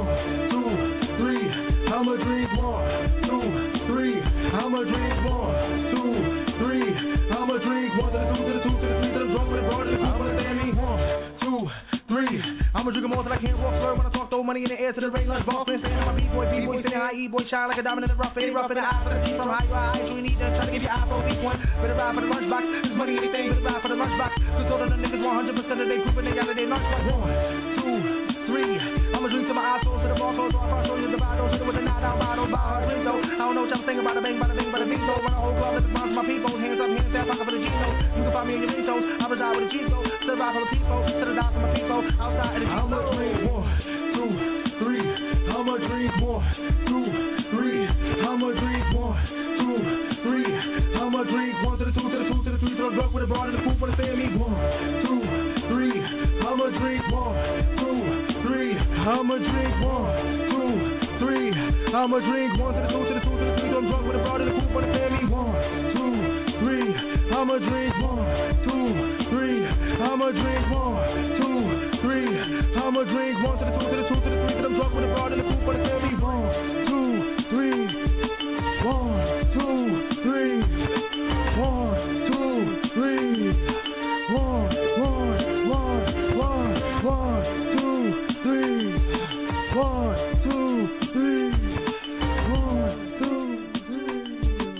2, 3. I'ma drink 1, 2, 3. I'ma drink 1, 2, 3. I'ma drink 1 to the 2 to the 2 to the 3 to the drunk with the broad and the coupe on the same. 1, 2, 3. I'ma drink them all till I can't walk. Slur when I talk, throw money in the air to the rain lunch boss. Man, saying my B-boy, sitting high, E-boy, shine like a diamond in the rough. Ain't rough in the eye for the deep from high to high. You need to try to give your iPhone V1. Better ride for the lunchbox. There's money anything, better ride for the lunchbox. Cause all of the niggas 100% of they group and they got of their lunchbox. 1, 2, 3. I'ma drink till my eyes close to the ball close. Off our shoulders, the bottle, hit it with a knot out bottle, by her window. I don't know what y'all think about a bang, bada bing, bada bingo. Run a whole club, let the bounce my people. Hands up, pocket for the G-No. You can find me in your Rizos. I reside with the G-So. Still ride for the people, to the dock for my people. Outside of the G-No. I'ma drink 1, 2, 3. I'ma drink 1, 2, 3. I'ma drink 1, 2, 3. I'ma drink 1 to the 2 to the 2 to the 3 to the drunk with the broad and the coupe on the same. 1, 2, 3. I'ma drink 1, 2, 3. I'ma drink 1, 2, 3. I'ma drink 1 to the 2 to the 2 to the 3 to the drunk with the broad and the coupe on the same. 1, 2, 3. I'ma drink 1, 2, 3. I'ma drink 1, 2, 3. I'ma drink 1 to the 2 to the 2 to the 3 to the drunk with the broad and the coupe on the same. 1, 2, 3. 1, 2, 3. 1, 2, 3. 1, 2, 3. 1, 2, 3. 1, 2, 3.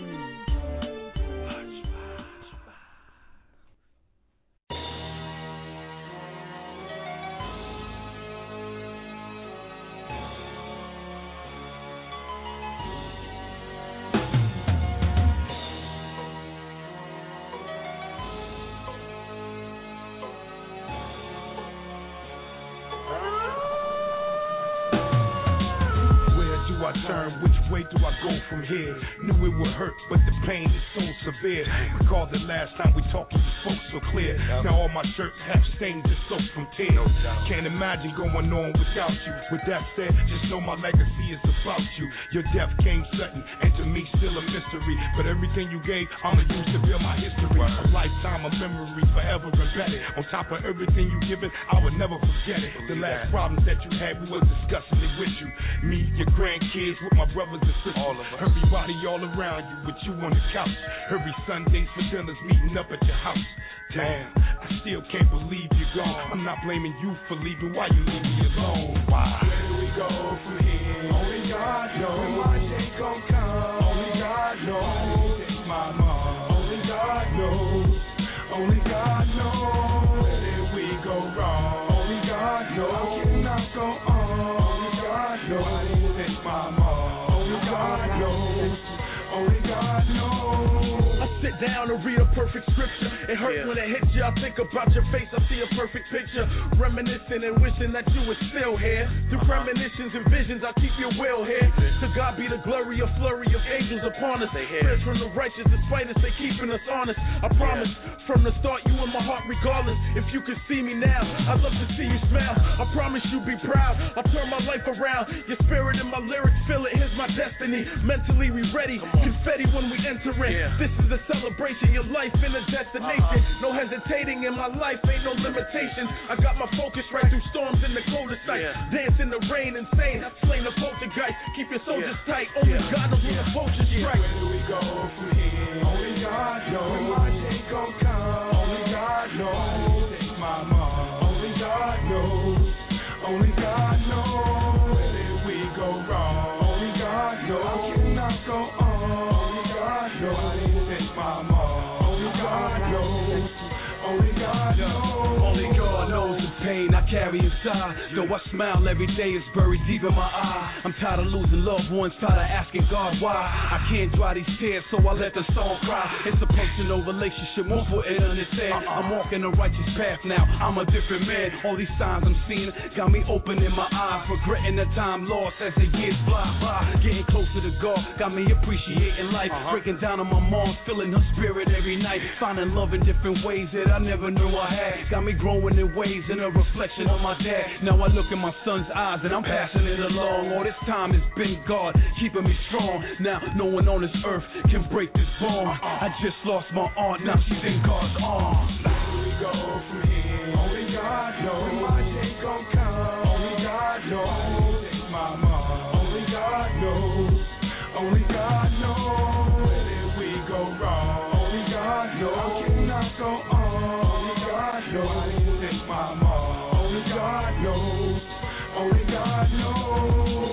concerned which way do I go from here. Knew it would hurt, but the pain is so severe. Recall the last time we talked, you spoke so clear. Now all my shirts have stains and soaked from tears. Can't imagine going on without you. With that said, just know my legacy is about you. Your death came sudden, and to me still a mystery. But everything you gave, I'ma use to build my history. A lifetime of memory, forever embedded. On top of everything you given, I would never forget it. The last problems that you had, we was discussing it with you. Me, your grandkids, with my brothers and sisters. Everybody all around you, with you on the couch. Every Sundays for dinners, meeting up at your house. Damn, I still can't believe you're gone. I'm not blaming you for leaving. Why you leave me alone? Why? Where do we go from here? Only God knows. When my day gon' come. Only God knows. Take my mom. Only God knows. Only God knows. Where did we go wrong? Only God knows. How can I go on? Only God knows. Take my mom. Only God knows. Only God knows. I sit down and read a perfect scripture. It hurts when it hits you. I think about your face. I see a perfect picture. Reminiscing and wishing that you were still here. Through premonitions and visions, I keep your will here. To God be the glory, a flurry of angels upon us. Prayers from the righteous, despite us, they keeping us honest. I promise, from the start, you in my heart regardless. If you could see me now, I'd love to see you smile. I promise you be proud. I'll turn my life around. Your spirit in my lyrics, feel it. Here's my destiny. Mentally, we ready. Confetti when we enter in. This is a celebration. Your life in a destination. No hesitating in my life, ain't no limitation. I got my focus right through storms in the coldest night. Dance in the rain, insane. Slain the poltergeist. Keep your soldiers tight. Only God knows when the vultures strike. Where do we go from here? Only God knows. When my day gon' come. Only God knows. Take my mom. Only God knows. Only God knows. Where did we go wrong? Only God knows. How can I go on? Only God knows. Take my mom. Only God knows. Only God knows. Only God knows the pain I carry inside. Though I smile every day, it's buried deep in my eye. I'm tired of losing loved ones, tired of asking God why. I can't dry these tears, so I let the song cry. It's a personal relationship, won't put it on its head. I'm walking the righteous path now, I'm a different man. All these signs I'm seeing got me opening my eyes, regretting the time lost as the years fly by. Getting closer to God, got me appreciating life. Breaking down on my mom, feeling her spirit every night. Finding love in different ways that I never knew I had. Got me growing in ways and a reflection of my dad. Now I look in my son's eyes and I'm passing it along. All this time it's been God keeping me strong. Now no one on this earth can break this bond. I just lost my aunt, now she's in God's arms. Where do we go from here? Only God knows. When my day gon' come. Only God knows. Take my mom. Only God knows. Only God knows. Where did we go wrong? Only God knows. How can I go on? Only God knows. Take my mom. Only God knows. Only God knows.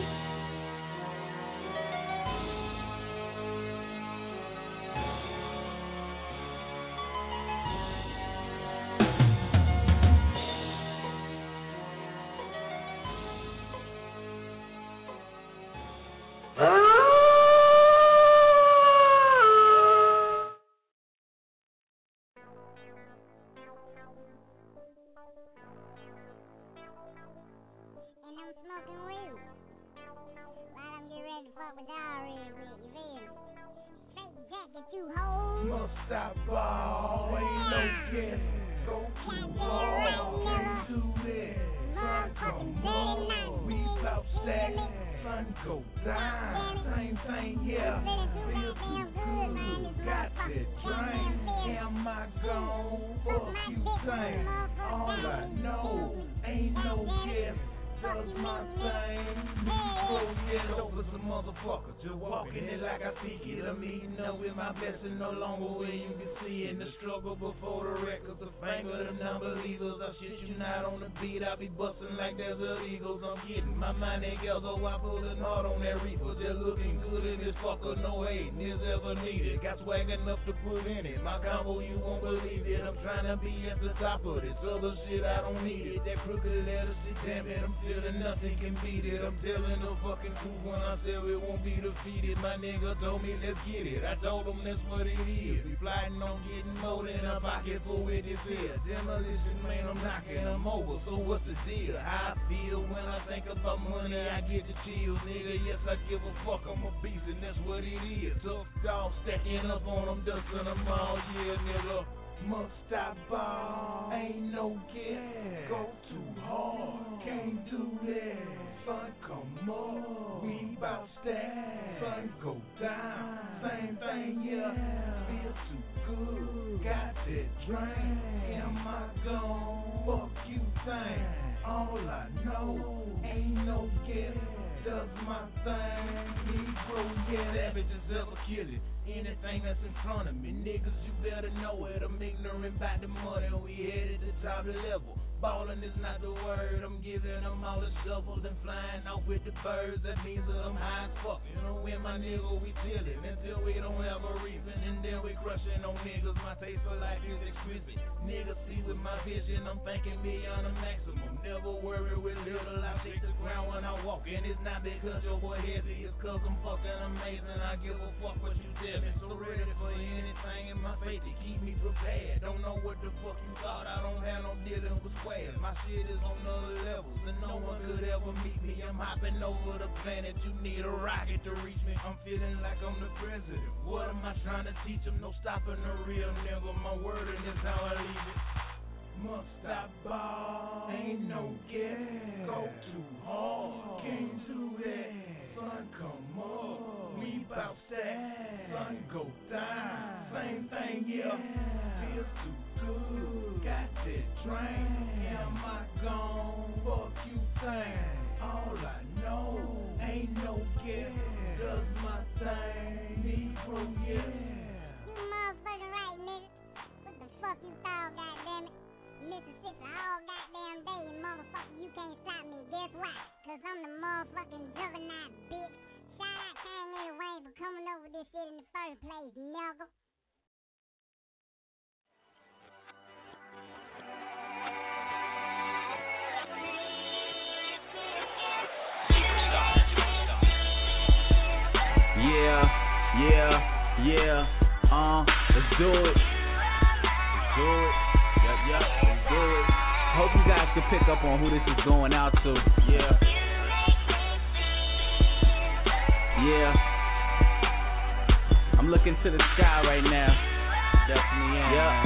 Mustafa, ain't no guess. Go too far, do this. Sun come up, we bout stack. Sun go down, same thing, yeah. Feel too good, got that drink. Am I gone? Fuck you, thing. All I know, ain't no guess. Does my thing. Yeah, dope as a motherfucker. Just walking it like I speak it. I'm eating up with my blessing no longer where you can see in the struggle before the records. The fame of the non-believers. I shit you not on the beat. I be busting like there's illegals. I'm getting my mind together. I pulling hard on that reaper. Just looking good in this fucker. No hating is ever needed. Got swag enough to put in it. My combo, you won't believe it. I'm trying to be at the top of this other shit. I don't need it. That crooked letter shit, damn it. I'm Feeling nothing can beat it. I'm telling the fucking truth when I say it won't be defeated. My nigga told me let's get it. I told him that's what it is. We plotting on getting more than a pocket full with this here. Demolition, man, I'm knocking them over. So what's the deal? How I feel when I think about money, I get the chills, nigga. Yes, I give a fuck. I'm a beast and that's what it is. Tough dog stacking up on them, dusting them all, yeah, nigga. Must stop ball, ain't no get, go too hard, can't do that. Sun come up, we bout stack, sun go down, same thing, yeah. Feel too good, got that drink, am I gone? Fuck you think, all I know, ain't no get, does my thing, Negro, yeah. Savages ever kill it. Anything that's in front of me, niggas, you better know it. I'm ignorant about the money, we headed to top level. Ballin' is not the word, I'm giving them all the shovels and flying off with the birds. That means that I'm high as fuck. You know when my nigga, we chillin' until we don't have a reason. And then we crushin' on niggas, my taste for life is exquisite. Niggas see with my vision, I'm thinking beyond the maximum. Never worry with little, I take the ground when I walk. And it's not because your boy heavy, it's cause I'm fucking amazing. I give a fuck what you tell me. So ready for anything in my face to keep me prepared. Don't know what the fuck you thought, I don't have no dealing with squares. My shit is on other levels, and no one could ever meet me. I'm hopping over the planet, you need a rocket to reach me. I'm feeling like I'm the president. What am I trying to teach them? No stopping the real nigga. My word and this how I leave it. Must stop ball, ain't no get, go too hard, can't do that. Sun come up, we bout that. Sun go down, same thing, yeah. Feels too good, got that drink. Am I gone? Fuck you think. All I know, ain't no get, does my thing. Negro, yeah. You motherfucking right, nigga. What the fuck you thought, goddammit? Mississippi all goddamn day, motherfucker, you can't stop me. Guess why? Cause I'm the motherfucking juggernaut, bitch. Shout out Kanye Wayne for coming over this shit in the first place, nigga. Yeah. Let's do it. Yep, let's do it. Hope you guys can pick up on who this is going out to. Yeah. I'm looking to the sky right now. Definitely am. Yeah.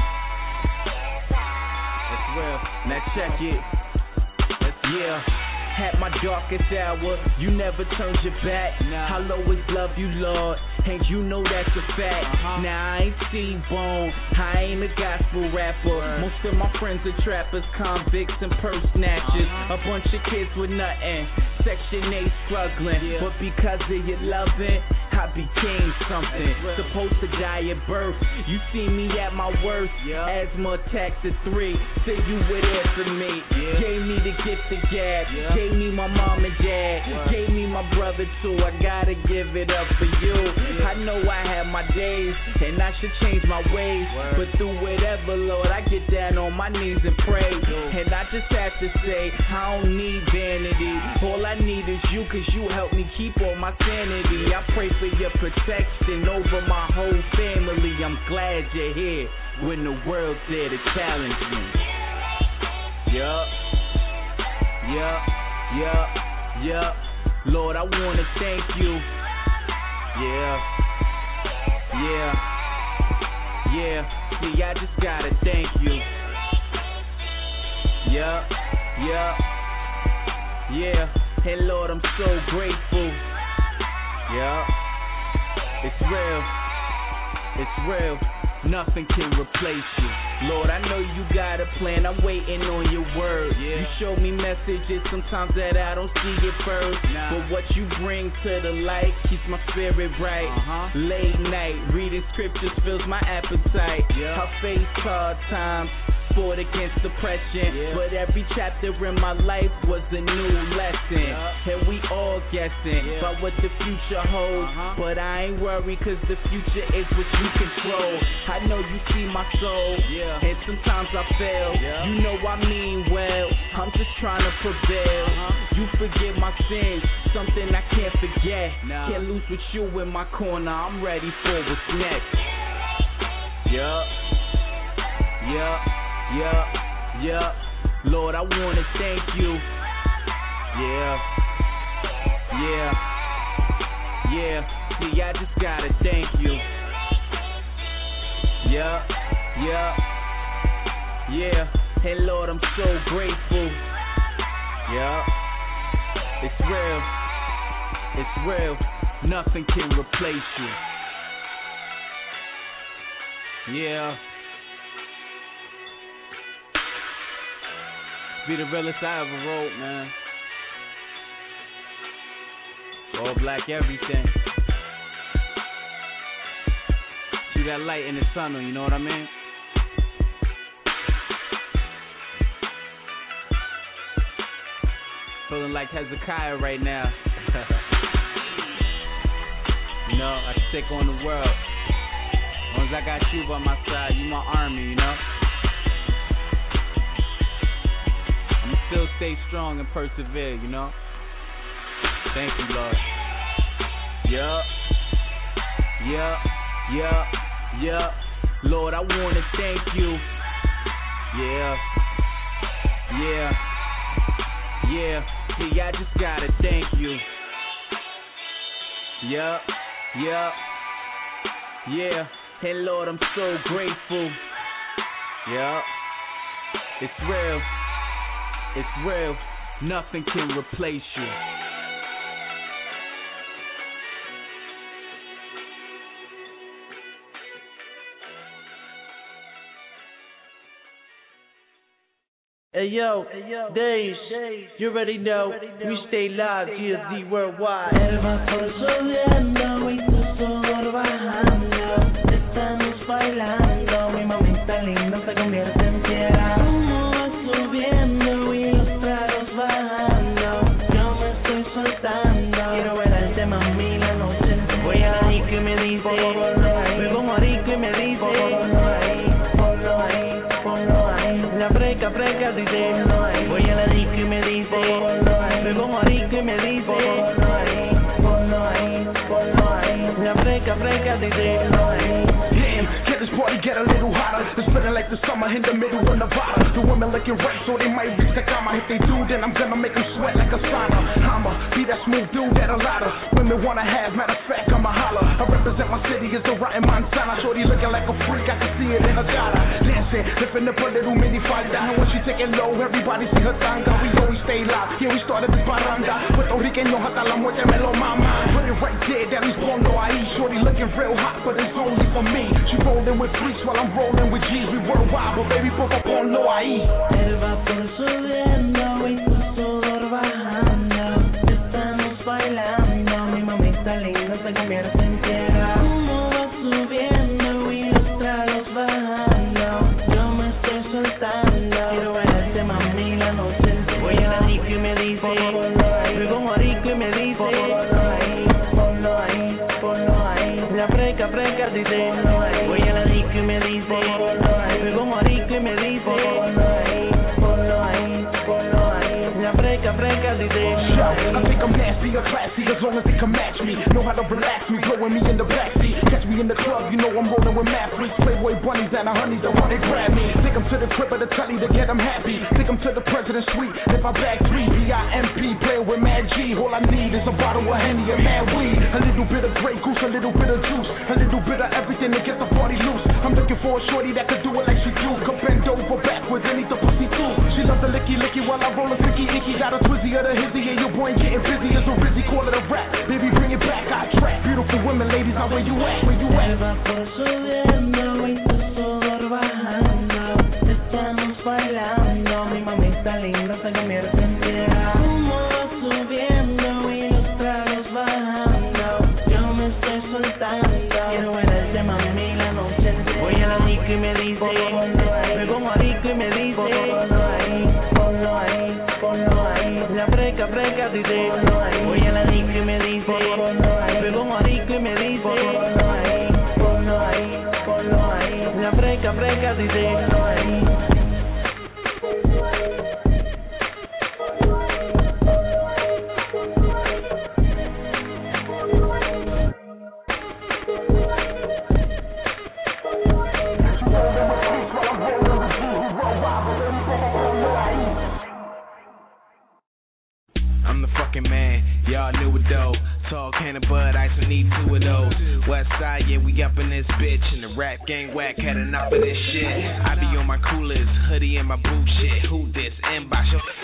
That's real. Now check it. Yeah. At my darkest hour, you never turned your back. Nah. I'll always love you, Lord, and you know that's a fact. Now I ain't T-Bone, I ain't a gospel rapper. Most of my friends are trappers, convicts, and purse snatchers. A bunch of kids with nothing, Section 8 struggling. But because of your loving, I became something. Supposed to die at birth, you see me at my worst. Asthma attacks at 3, say you were there for me. Gave me the gift of gab, gave me my mom and dad, gave me my brother too. I gotta give it up for you. I know I have my days, and I should change my ways. But through whatever, Lord, I get down on my knees and pray. And I just have to say, I don't need vanity. All I need is you, cause you help me keep all my sanity. I pray for your protection over my whole family. I'm glad you're here when the world's there to challenge me. Yup. Lord, I wanna thank you. See, I just gotta thank you. And Lord, I'm so grateful. It's real. Nothing can replace you. Lord, I know you got a plan. I'm waiting on your word. You show me messages sometimes that I don't see it first. But what you bring to the light keeps my spirit right. Late night, reading scriptures fills my appetite. I face hard times, fought against depression. But every chapter in my life was a new lesson. And we all guessing about what the future holds. But I ain't worried, cause the future is what you control. I know you see my soul, and sometimes I fail. You know I mean well, I'm just trying to prevail. You forgive my sins, something I can't forget. Can't lose with you in my corner, I'm ready for what's next. Lord, I wanna thank you. See, I just gotta thank you. And Lord, I'm so grateful. It's real. Nothing can replace you. Be the realest I ever wrote, man. All black everything. See that light in the tunnel, you know what I mean? Feeling like Hezekiah right now. You know, I stick on the world. As long as I got you by my side, you my army, you know? I'ma still stay strong and persevere, you know? Thank you, Lord. Lord, I wanna thank you. See, I just gotta thank you. And Lord, I'm so grateful. It's real. Nothing can replace you. Hey yo, Days, you already know, we stay live, GSD worldwide. El vapor subiendo y tu sudor bajando, estamos bailando, mi mamita linda se convierte en tierra. Humo va subiendo y los tragos bajando, yo me estoy soltando, quiero bailarte mami la noche entera. Voy a la disco y me dice, me pongo rico y me dice, ponlo ahí, la freca dice, voy a la disco y me dice, me pongo rico y me dice, ponlo ahí, la freca dice, damn, get this party get a little hotter. It's feeling like the summer in the middle of Nevada. The women looking right, so they might reach the gamma. If they do, then I'm gonna make them sweat like a sauna. I'ma be that smooth dude that a lot of women wanna have. Matter of fact, I'ma holler. I represent my city, it's the rotten Montana. Shorty looking like a freak, I can see it in her cara. Dancing, lifting up a little mini falda. And when she take it low, everybody see her tanga. We always stay live, yeah, we started this baranda. Puerto Riqueño hasta la muerte me lo mama. Put it right there, that is ponlo ahí. Shorty looking real hot, but it's only for me. She rolling with freaks while I'm rolling with G's. We worldwide, but baby, poco ponlo ahí. El vapor subiendo y tu sudor bajando, estamos bailando, mi mamita linda se convierte en tierra. Humo va subiendo y los tragos bajando, yo me estoy soltando, quiero bailarte mami la noche entera. Voy a la disco y me dice, me pongo rico y me dice, ponlo ahí, la freca dice, voy a la disco y me dice, me pongo rico y me dice, ponlo ahí, la freca dice. I think I'm nasty or classy as long as they can match me. Know how to relax me, blowing me in the backseat. Catch me in the club, you know I'm rolling with mad freaks. Playboy bunnies and a honey, the one they grab me. Take them to the crib of the telly to get them happy. Take them to the president's suite. If I bag 3, B-I-M-P, playing with Mad G. All I need is a bottle of Henny and mad weed. A little bit of Grey Goose, a little bit of juice, a little bit of everything to get the party loose. I'm looking for a shorty that could do it like she do. Could bend over backwards and eat the pussy too. She loves the licky while I roll a sticky icky. Got a twizzy of the hizzy and your boy ain't getting busy as a rizzy. Call it a rap, baby bring it back, I track. Beautiful women, ladies, now where you at, where you at? El vapor subiendo y tu sudor bajando, estamos bailando, mi mamita linda se convierte en tierra. Humo va subiendo y los tragos bajando, yo me estoy soltando, quiero bailarte mami la noche entera. Voy a la disco y me dice, me pongo rico y me dice, ponlo ahí, la freca dice, voy a la disco Y'all knew it though. Tall can of Bud Ice, I need two of those. West side, yeah, we up in this bitch. And the rap gang whack had enough of this shit. I be on my coolest, hoodie and my boot shit. Who this? Inbox.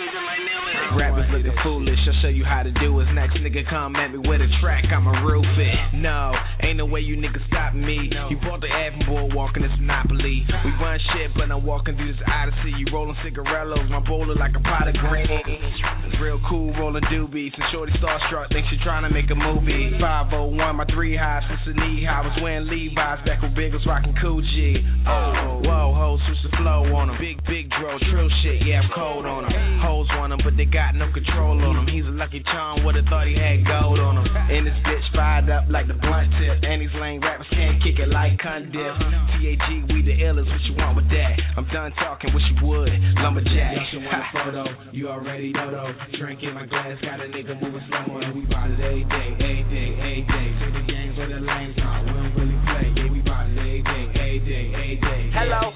Rappers looking foolish, I'll show you how to do it. Next nigga come at me with a track, I'ma roof it. No, ain't no way you niggas stopping me. You bought the Avon Boardwalk in this Monopoly. We run shit, but I'm walking through this odyssey. You rolling cigarellos, my bowl look like a pot of green. Real cool, rolling doobies. And shorty starstruck, think she trying to make a movie. 501, my 3 high since the knee high. Was wearing Levi's back when Big was rocking Coogee. Oh, whoa, hoes switch the flow on them. Big dro, trill shit, yeah, I'm cold on them. Hoes want them, but they got no control on him. He's a lucky charm, would've thought he had gold on him. And this bitch fired up like the blunt tip. And these lame rappers can't kick it like Condip. TAG, we the illest, what you want with that? I'm done talking, wish you would, lumberjack. Y'all should want a photo, you already know though. Drink in my glass, got a nigga moving slow. And we bout it every day, every day, every day. Take the games where the lanes are, we don't really play. Yeah, we bout it every day, every day, every day. Hello,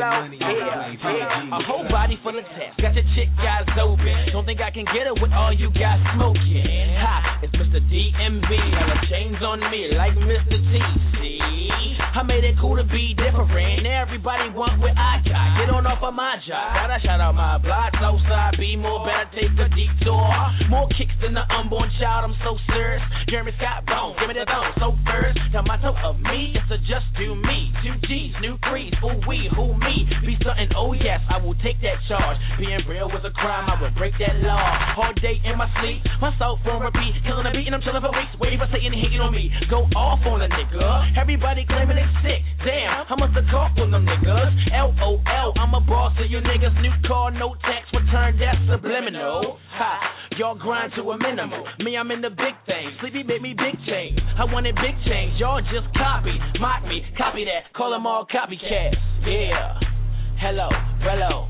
yeah. A whole body full of tats. Got your chick guys open. Don't think I can get it with all you guys smoking. Ha, it's Mr. DMV. Got the chains on me like Mr. TC. I made it cool to be different. Now everybody want what I got. Get on off of my job. Gotta shout out my block. Southside, be more better, take a detour. More kicks than the unborn child. I'm so serious. Jeremy Scott Bone, give me the thumb. So first, the motto of me is to just do me. 2 G's, new creeds. Ooh we, who me? Be something. Oh yes, I will take that charge. Being real was a crime. I will break that law. Hard day in my sleep. My soul phone repeat. Killing a beat and I'm chilling for weeks. Waiting for Satan hating on me. Go off on a nigga. Everybody claiming they sick. Damn, I must have talked on them niggas. LOL, I'm a boss of you niggas. New car, no tax return. That's subliminal. Ha, y'all grind to a minimum. Me, I'm in the big things. Sleepy made me big change. I wanted big change. Y'all just copy, mock me, copy that. Call them all copycats. Yeah. Hello, hello.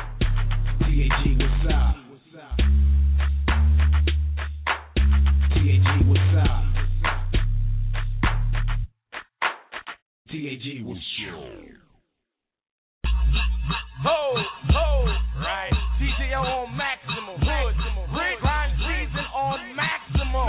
TAG, what's up? TAG, what's up? TAG, what's up? Ho, right. TJO on maximum. Hood, grind season on maximum.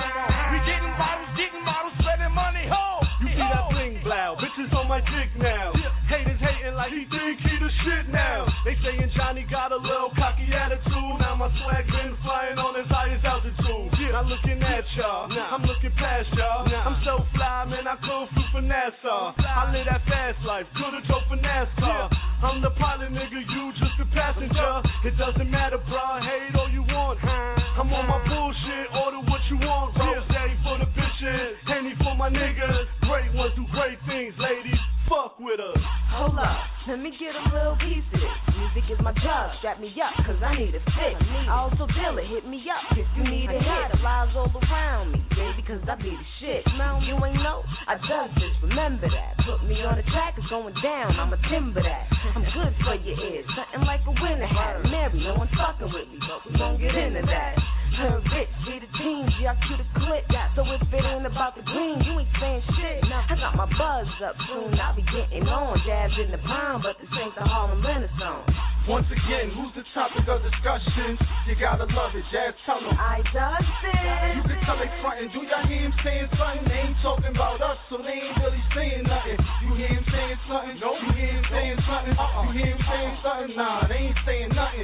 We getting bottles, spending money. Ho, you see that bling blow? Bitches on my dick now. Haters hating like he think he the shit now. They saying Johnny got a little cocky attitude. Now my swag been flying on his highest altitude. Not looking at y'all, I'm looking past y'all. I'm so fly, man, I kung fu for NASA. I live that fast life, could've drove for NASCAR. I'm the pilot, nigga, you just a passenger. It doesn't matter, bro, hate all you want. I'm on my bullshit, order what you want. Rose for the bitches, Henny for my niggas. Great ones do great things, ladies. Fuck with us. Hold up, let me get a little piece of this. Music is my job, strap me up, cause I need a fix. I also deal it, hit me up if you need a hit. Lies all around me, baby, cause I be the shit. You ain't know, I does this, remember that. Put me on the track, it's going down, I'ma timber that. I'm good for your ears, something like a winter hat. Mary, no one's fucking with me, but we gon' get into that. Her bitch, be the team, GIQ the clip. So if it ain't about the green, you ain't saying shit. I got my buzz up soon, I'll be getting on. Jazz in the palm, but this ain't the Harlem Renaissance. Once again, who's the topic of discussion? You gotta love it, Jazz, tell them. I does it. You can tell they frontin', do y'all hear him saying something? They ain't talking about us, so they ain't really saying nothing. You hear him saying something? Nope. You hear him saying something? You hear him saying something? Nah, they ain't saying nothing.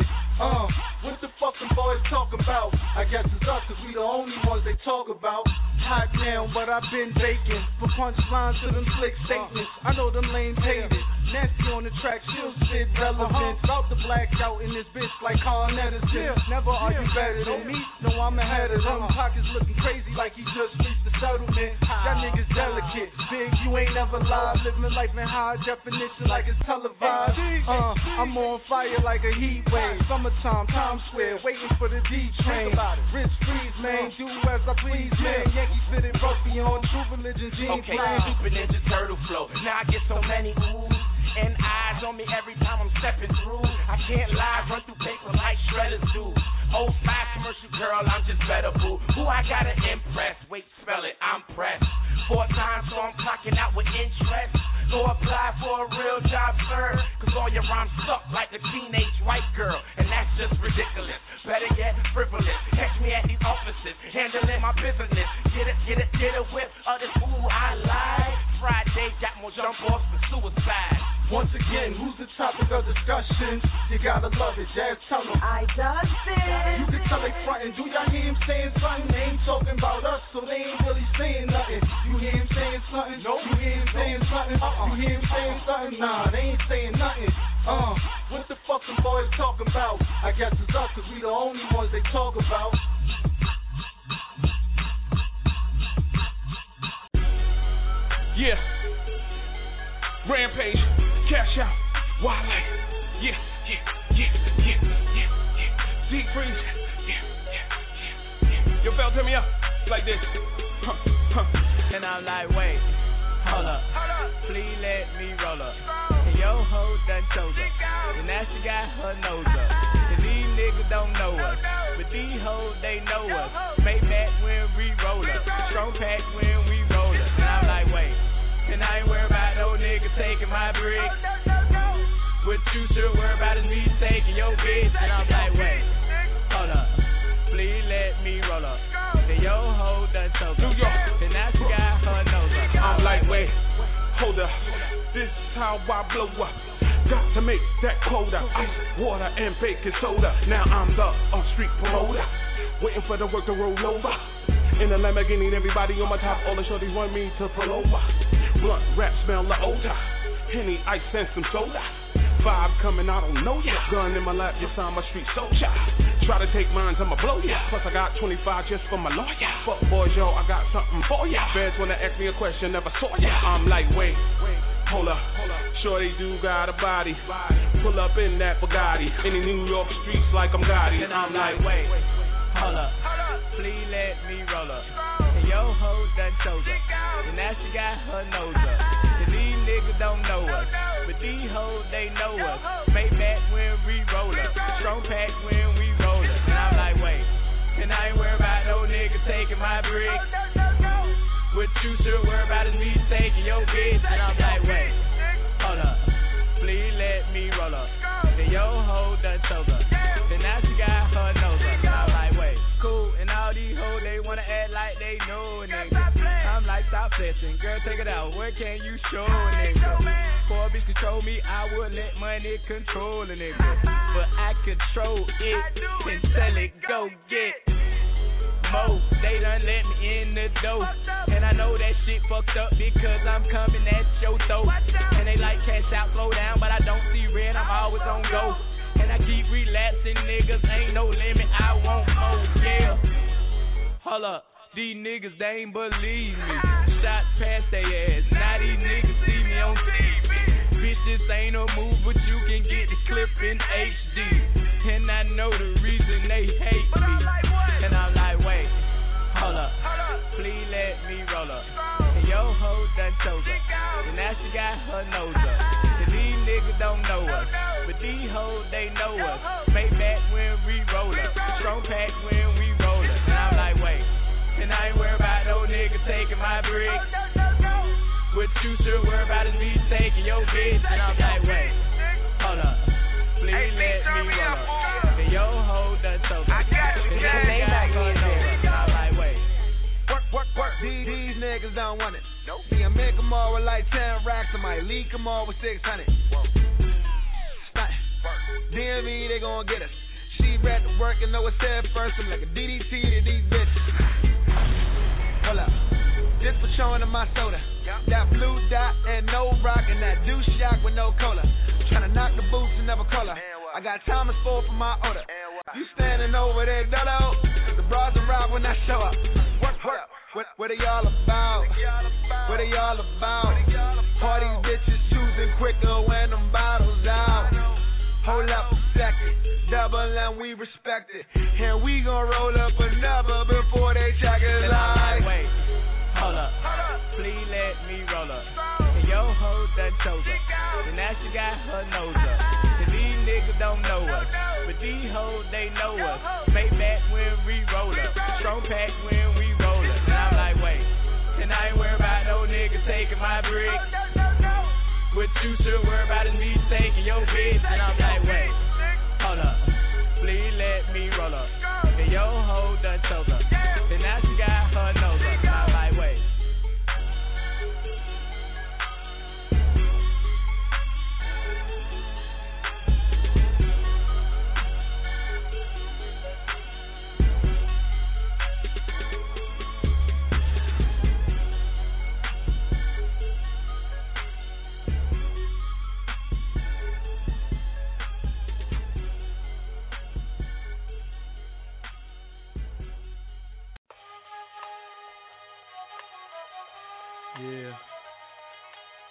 What the fuck them boys talk about? I guess it's us, cause we the only ones they talk about. Hot now, but I've been baking. For punchlines to them slick statements. I know them lame hate it. Nasty on the track, she'll sit relevant. About to black out in this bitch like Carl Edison. Never are you better than me? No, I'm ahead of them. Pockets looking crazy like he just reached the settlement. Y'all niggas delicate. Big, you ain't never lied. Living life in high definition like it's televised. I'm on fire like a heat wave. Summertime, Times Square, waiting for the D train. Rich freeze, man, do as I please, man. Yankees fitted rugby on True Religion jeans. Okay, Super Ninja Turtle flow. Now I get so many oohs and eyes on me every time I'm stepping through. I can't lie, run through paper like shredders do. Old flash commercial girl, I'm just better boo. Who I gotta impress? Wait, spell it, I'm pressed. 4 times, so I'm clocking out with interest. Go apply for a real job, sir. Cause all your rhymes suck like a teenage white girl. And that's just ridiculous. Better yet, frivolous. Catch me at these offices, handling Yeah. Rampage, cash out, Wale. Yeah. Deep freeze. Yeah. Yo, Fel, turn me up like this. And I'm like, wait, hold up. Please let me roll up. And yo hoe done chose up. And now she got her nose up. And these niggas don't know us. But these hoes, they know us. Make back when we roll up. Strong pack when we roll up. And I'm like, wait. And I ain't worried about no nigga taking my brick. What you should worry about is me taking your bitch. And I'm like, wait, hold up. Please let me roll up. And yo hoe done chose up. And now she got her nose up. I'm like, wait, hold up. This is how I blow up. Got to make that quota. Ice, water, and baking soda. Now I'm the street promoter. Waiting for the work to roll over. In a Lamborghini, everybody on my top. All the shorties want me to pull over. Blunt rap smell like older. Henny, ice, and some soda. Vibe coming, I don't know ya. Gun in my lap, just I'm a street soldier. Try to take mines, I'ma blow ya. Plus I got 25 just for my lawyer. Fuck boys, yo, I got something for ya. Feds wanna ask me a question, never saw ya. I'm like, wait, hold up. Shorty do got a body. Pull up in that Bugatti. In the New York streets like I'm Gotti. And I'm like, wait, hold up. Please let me roll up. And yo hoe done chose up. And now she got her nose up. And these niggas don't know us. But these hoes, they know us. Make back when we roll up. Strong pack when we roll up. And I'm like, wait. And I ain't worried about no nigga taking my brick. What you should worry about is me taking your bitch. And I'm like, wait. Hold up. Please let me roll up. And yo hoe done chose up. And now she got her nose up. And I'm like, wait. Cool. And all these hoes, they wanna act like they know a nigga. I'm like, stop flexing. Girl, take it out. Where can you show a nigga? Before a bitch control me, I would let money control a nigga. But I control it and tell it, go get more. They done let me in the door. And I know that shit fucked up because I'm coming at your throat. And they like cash out, slow down, but I don't see red, I'm always on go. And I keep relaxing, niggas, ain't no limit, I want more, yeah. Hold up, these niggas, they ain't believe me. Shot past they ass, now these niggas see me on TV. Bitch, this ain't no move, but you can get the clip in HD. And I know the reason they hate me. And I'm like, wait, hold up, please let me roll up. And yo hoe done chose up. And now she got her nose up. And these niggas don't know us. But these hoes, they know us. Make back when we roll up. Strong pack when we roll up. And I'm like, wait. And I ain't worried about no nigga taking my brick. What you should worry about is me taking your bitch. And I'm like, wait. Hold up. Please let me roll up. And yo hoe done chose up. And now they got her nose up. And I'm like, wait. Work. These niggas don't want it. Nope. See, I make them all with like 10 racks. I might leak them all with 600. DMV, they gon' get us. She bred to work and know it said first. I'm like a DDT to these bitches. Hold up. This Patron in my soda. That blue dot and no rock. And that douche shock with no cola. Tryna knock the boots and never color. I got Thomas Ford for my order. You standing over there, Dolo. The bras are rock when I show up. Work. What they all about? What they all about? All these bitches choosing quicker when them bottles out. Hold up a second, double and we respect it. And we gon' roll up another before they check it like. Wait, hold up, please let me roll up. And yo hoe done chose up. And now she got her nose up. And these niggas don't know us. But these hoes, they know us. Make back when we roll up. Strong pack when we roll up. And I'm like, wait. And I ain't worried about no nigga taking my brick. What you should worry about is me taking your bitch. And I'm like, wait, hold up, please let me roll up. And yo hoe done chose up. And now she got her nose up. And I'm like, wait. Yeah.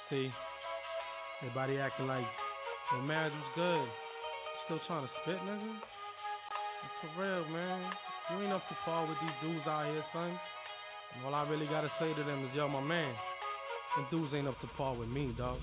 See, everybody acting like your marriage was good. Still trying to spit, nigga? That's for real, man. You ain't up to par with these dudes out here, son. And all I really gotta say to them is, yo, my man, them dudes ain't up to par with me, dog.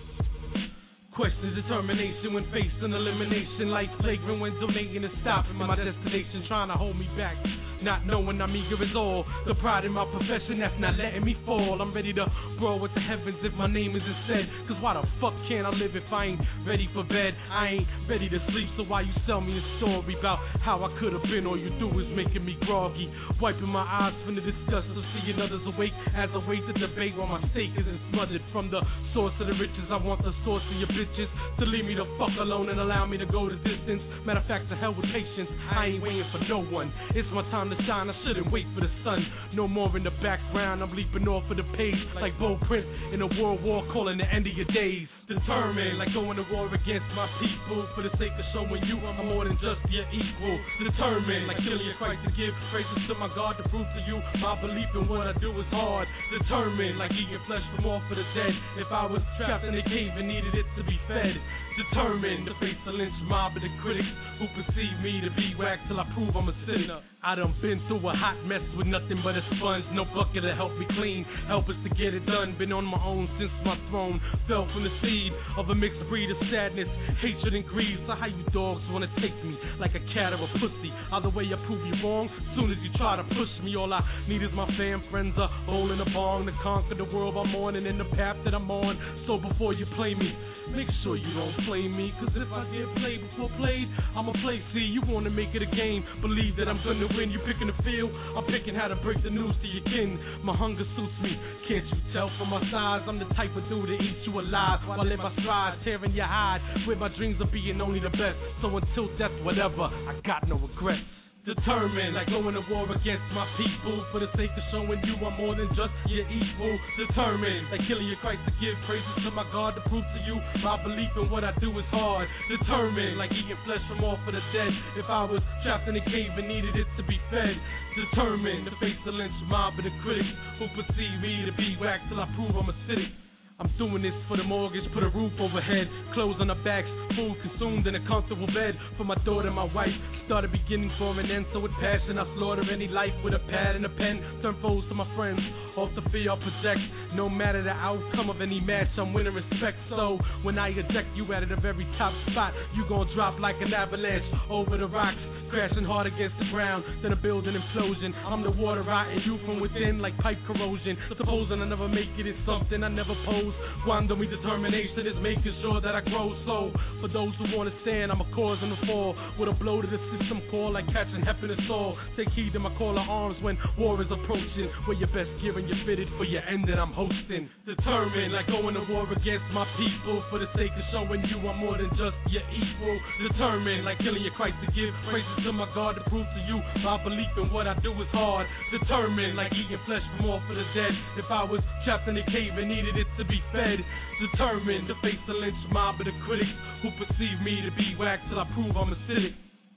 Question determination when facing elimination. Life flagrant when donating and stopping my destination, trying to hold me back. Not knowing I'm eager as all. The pride in my profession that's not letting me fall. I'm ready to brawl with the heavens if my name isn't said. Cause why the fuck can't I live if I ain't ready for bed? I ain't ready to sleep, so why you sell me a story about how I could have been? All you do is making me groggy. Wiping my eyes from the disgust of seeing others awake as I wait to debate while my steak isn't smothered. From the source of the riches, I want the source of your bitches to leave me the fuck alone and allow me to go the distance. Matter of fact, to hell with patience, I ain't waiting for no one. It's my time to shine, I shouldn't wait for the sun. No more in the background, I'm leaping off of the page like Bo Prince in a world war calling the end of your days. Determined, like going to war against my people for the sake of showing you I'm more than just your equal. Determined, like killing your Christ to give praises to my God to prove to you my belief in what I do is hard. Determined, like eating flesh from off of the dead. If I was trapped in a cave and needed it to be fed. Determined to face the lynch mob of the critics who perceive me to be whack till I prove I'm a sinner. I done been through a hot mess with nothing but a sponge, no bucket to help me clean, help us to get it done. Been on my own since my throne fell from the seed of a mixed breed of sadness, hatred and greed. So how you dogs wanna take me like a cat or a pussy? Either way I prove you wrong, soon as you try to push me. All I need is my fam, friends, a hole in a bong to conquer the world by morning in the path that I'm on. So before you play me, make sure you don't play me, cause if I get played before played, I'ma play. See, you wanna make it a game, believe that I'm gonna win. You picking the field, I'm picking how to break the news to your kin. My hunger suits me, can't you tell from my size? I'm the type of dude to eat you alive while in my stride, tearing your hide with my dreams of being only the best. So until death, whatever, I got no regrets. Determined, like going to war against my people for the sake of showing you I'm more than just your equal. Determined, like killing your Christ to give praises to my God to prove to you my belief in what I do is hard. Determined, like eating flesh from off of the dead. If I was trapped in a cave and needed it to be fed. Determined to face the lynch mob of the critics who perceive me to be whack till I prove I'm acidic. I'm doing this for the mortgage, put a roof overhead, clothes on the backs, food consumed in a comfortable bed for my daughter and my wife. Started beginning for an end, so with passion I slaughter any life with a pad and a pen. Turn foes to my friends, off the fear I project. No matter the outcome of any match, I'm winning respect. So when I eject you at the very top spot, you gon' drop like an avalanche over the rocks, crashing hard against the ground, then a building implosion. I'm the water rotting you from within like pipe corrosion. Supposing I never make it is something I never pose. Quando mi determination is making sure that I grow. So for those who wanna stand, I'm a cause in the fall with a blow to the system call like catching hep in a soul. Take heed to my call of arms when war is approaching. Wear your best gear and you're fitted for your end that I'm hosting. Determined, like going to war against my people for the sake of showing you I'm more than just your equal. Determined, like killing your Christ to give praises to my God to prove to you my belief in what I do is hard. Determined, like eating flesh from off of the dead. If I was trapped in a cave and needed it to be fed. Determined to face the lynch mob of the critics who perceive me to be whack till I prove I'm acidic.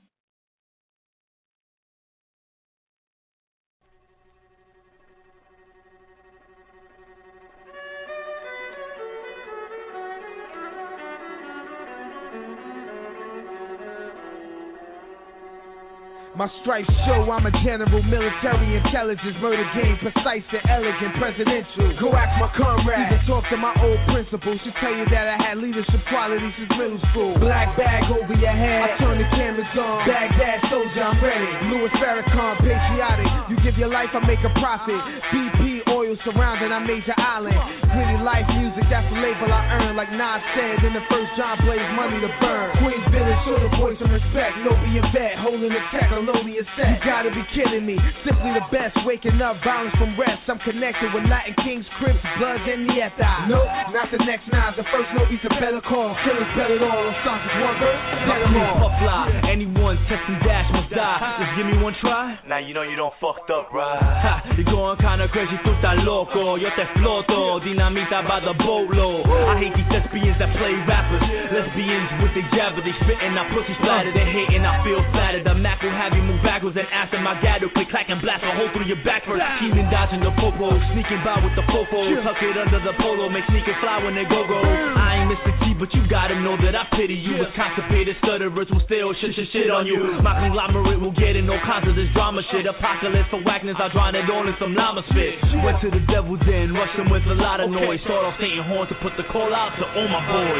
My stripes show I'm a general, military intelligence, murder game, precise and elegant, presidential. Go ask my comrades, even talk to my old principals. She'll tell you that I had leadership qualities since middle school. Black bag over your head, I turn the cameras on. Baghdad soldier, I'm ready. Louis Farrakhan, patriotic. You give your life, I make a profit. BP oil surrounding, I major island. Gritty life music, that's the label I earn. Like Nas said in the first John Blaze, money to burn. Queens Village, show the boys some respect. No being vet, holding the tech. Lonely as set. You gotta be kidding me. Simply the best. Waking up, violence from rest. I'm connected with Latin Kings, Crips, Bloods, and Nieta. Nope, not the next nine. The first note is a better call. Killers better all. On songs with one verse. Better all. Fuck lie. Anyone test and dash must die. Just give me one try. Now you know you don't fucked up, right? Ha, you're going kinda crazy. Puta más loco. Yo te exploto, dinamita by the boatload. I hate these lesbians that play rappers. Lesbians with the jabber, they spitting, I pussy splattered. They hating, I feel flattered. The Mac will have you move backwards and after my gather, click, clack, and blast a hole through your back first. Scheming, dodging the popo, sneaking by with the fofo. Tuck it under the polo, make sneakers fly when they go-go. I ain't Mr. T, but you gotta know that I pity you. With constipated stutterers will still shit on you. My conglomerate will get in all kinds of this drama shit. Apocalypse for whackness, I drown it all in some llama spit. Went to the devil's den, rushed him with a lot of noise. Start off Saint Horn to put the call out to all my boys.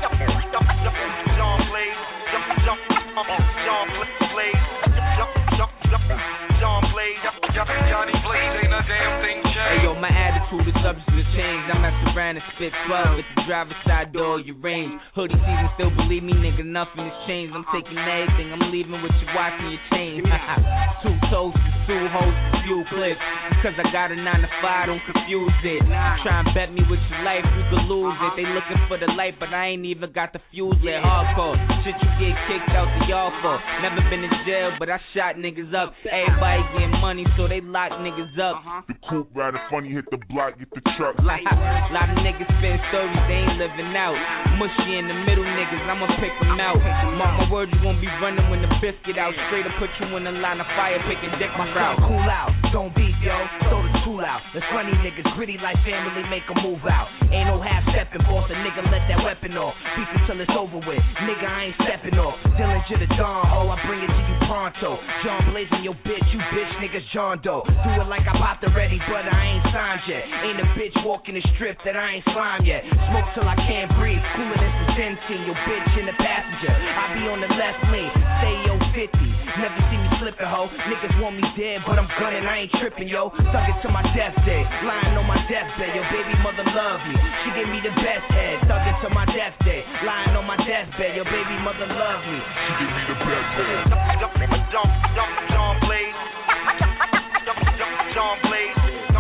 Hey yo, my attitude is subject to change. I mess around and spit 12 at the driver's side door of your range. Hoodie season, still believe me, nigga, nothing has changed. I'm taking everything, I'm leaving with you watching your chain. 2 toasts, 2 hoes, few clips. Because I got a 9 to 5, don't confuse it. Try and bet me with your life, you could lose it. They looking for the light, but I ain't even got the fuse lit. Hardcore, shit you get kicked out to y'all for. Never been in jail, but I shot niggas up. Everybody getting money, so they lock niggas up. The coupe riding funny, hit the block, get the truck. Lot of niggas spin stories, they ain't living out. Mushy in the middle niggas, I'ma pick them out. Mark my words, you won't be running when the biscuit out. Straight up put you in the line of fire, picking dick my route. Cool out, don't beef, yo, throw the tool out. Let's run these niggas gritty like family, make a move out. Ain't no half stepping, boss, a nigga let that weapon off. Beef it till it's over with, nigga I ain't stepping off. Dylan to the dawn, ho, I bring it to you pronto. John blazing your bitch, you bitch niggas John Doe. Do it like I popped already, but I ain't signed yet. Ain't a bitch walking the strip that I ain't slime yet. Smoke till I can't breathe, cooler than some Centene. Your bitch in the passenger, I be on the left lane. Say yo 50, never see me slipping, ho. Niggas want me dead, but I'm gunning, I ain't tripping, yo. Stuck it to my death day, lying on my deathbed. Your baby mother love me, she give me the best head. Stuck it to my death day, lying on my deathbed. Your baby mother love me, she give me the best head. John Blaze. John Blaze.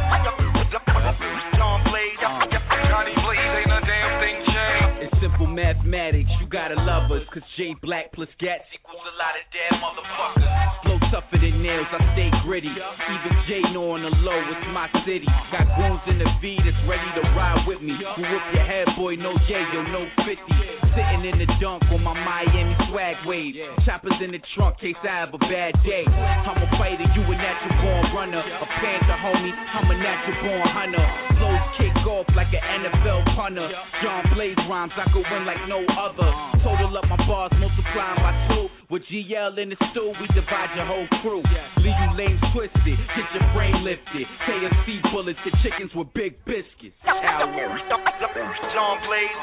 John Blaze. Johnny Blaze, ain't a damn thing changed. It's simple mathematics, you gotta love us. Cause J Black plus Gats equals a lot of dead motherfuckers. Flow tougher than nails, I stay gritty. Even J know on the low, it's my city. Got goons in the V that's ready to ride with me. You whoop your head, boy, no J, yo, no 50. Sitting in the dunk on my Miami swag wave. Choppers in the trunk, case I have a bad day. I'm a fighter, you a natural born runner. A panther, homie, I'm a natural born hunter. Flows kick off like an NFL punter. John Blaze rhymes, I could win like no other. Total up my bars, multiplying by 2. With GL in the stew, we divide your whole crew. Leave you lames twisted, get your brain lifted. KFC bullets to chickens with big biscuits. John Blaze. John Blaze.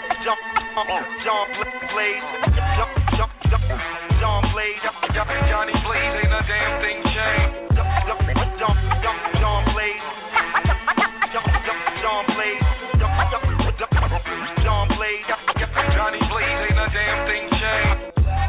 John Blaze. Johnny Blaze, ain't a damn thing changed. John Blaze. John Blaze. John Blaze. Johnny Blaze, ain't a damn thing changed.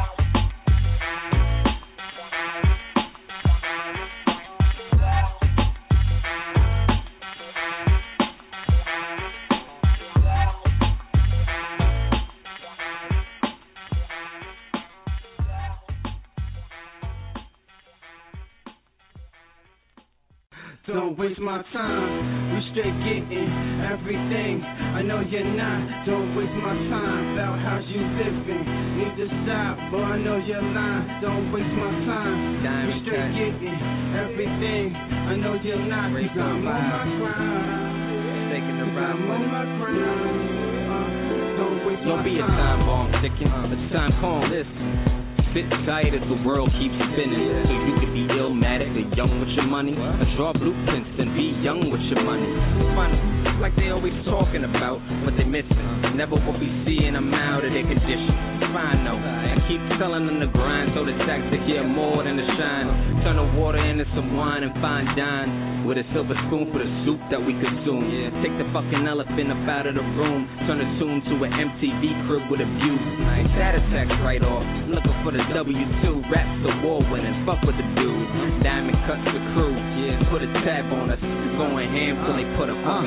Don't waste my time, we straight getting everything. I know you're not, don't waste my time about how you living. Need to stop, boy, I know you're lying. Don't waste my time, we straight getting everything. I know you're not, you got on my grind. Taking the ride, on my grind. Don't waste Don't my be a time. time bomb sticking, it's time calm, listen. Sit tight as the world keeps spinning, so you can be illmatic or young with your money, or draw blueprints and be young with your money. It's funny, like they always talking about what they missing. Never what we see in them out of their condition. Fine though, I keep telling them to grind so the stacks to get more than the shine. Turn the water into some wine and fine dine with a silver spoon for the soup that we consume. Take the fucking elephant up out of the room, turn the tune to an MTV crib with a view. That attack's right off, I'm looking for the W2, raps the war winning, fuck with the dude. Diamond cuts the crew, put a tab on us, going ham till they put a fucking slab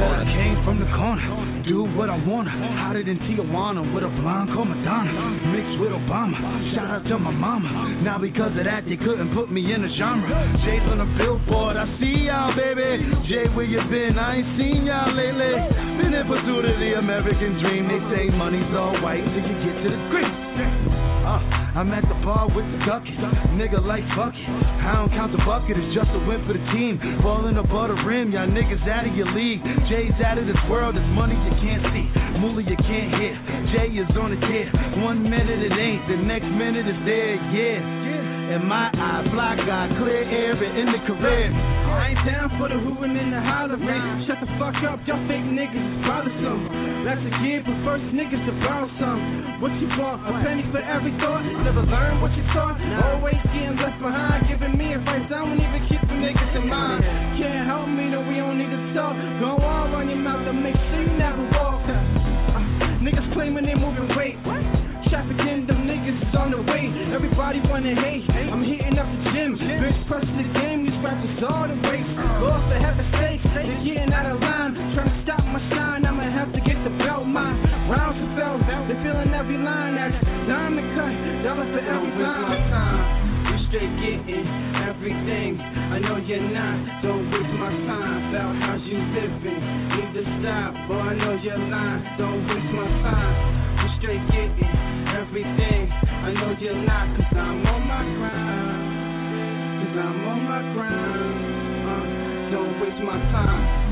Said I came from the corner, do what I wanna. Hotter than Tijuana with a blonde called Madonna. Mixed with Obama, shout out to my mama. Now because of that, they couldn't put me in a genre. Jay's on the billboard, I see y'all, baby. Jay, where you been? I ain't seen y'all lately. Been in pursuit of the American dream. They say money's all white till you get to the green. I'm at the bar with the ducky. Nigga like fuck it. I don't count the bucket, it's just a win for the team. Falling above the rim, y'all niggas out of your league. Jay's out of this world, it's money you can't see. Moolah you can't hear. Jay is on the tear. 1 minute it ain't, the next minute it's there, yeah. And my eye block got clear air and in the career. I ain't down for the hooting and the hollering. Shut the fuck up, y'all fake niggas is bothersome. Let's again, but first niggas to borrow some. What you want? A penny for every thought? Never learn what you taught? Always getting left behind, giving me advice. I don't even keep the niggas in mind. Can't help me, no, we don't need to talk. Go on, run your mouth and make sure you never walk. Niggas claiming they moving weight. Trafficking, them niggas is on the way. Everybody wanna hate. I'm hitting up the gym. Bitch, pressing the game. These rappers all the race. Lost to have a stake. They're getting out of line. Trying to stop my shine. I'ma have to get the belt. My rounds are felt. They're feeling every line. That's diamond cut. Dollar for every time. You straight getting everything. I know you're not. Don't waste my time. About how you living. Need to stop. Boy, I know you're lying. Don't waste my time. You straight getting everything. I know you're not. Cause I'm on my grind. Cause I'm on my grind. Don't waste my time.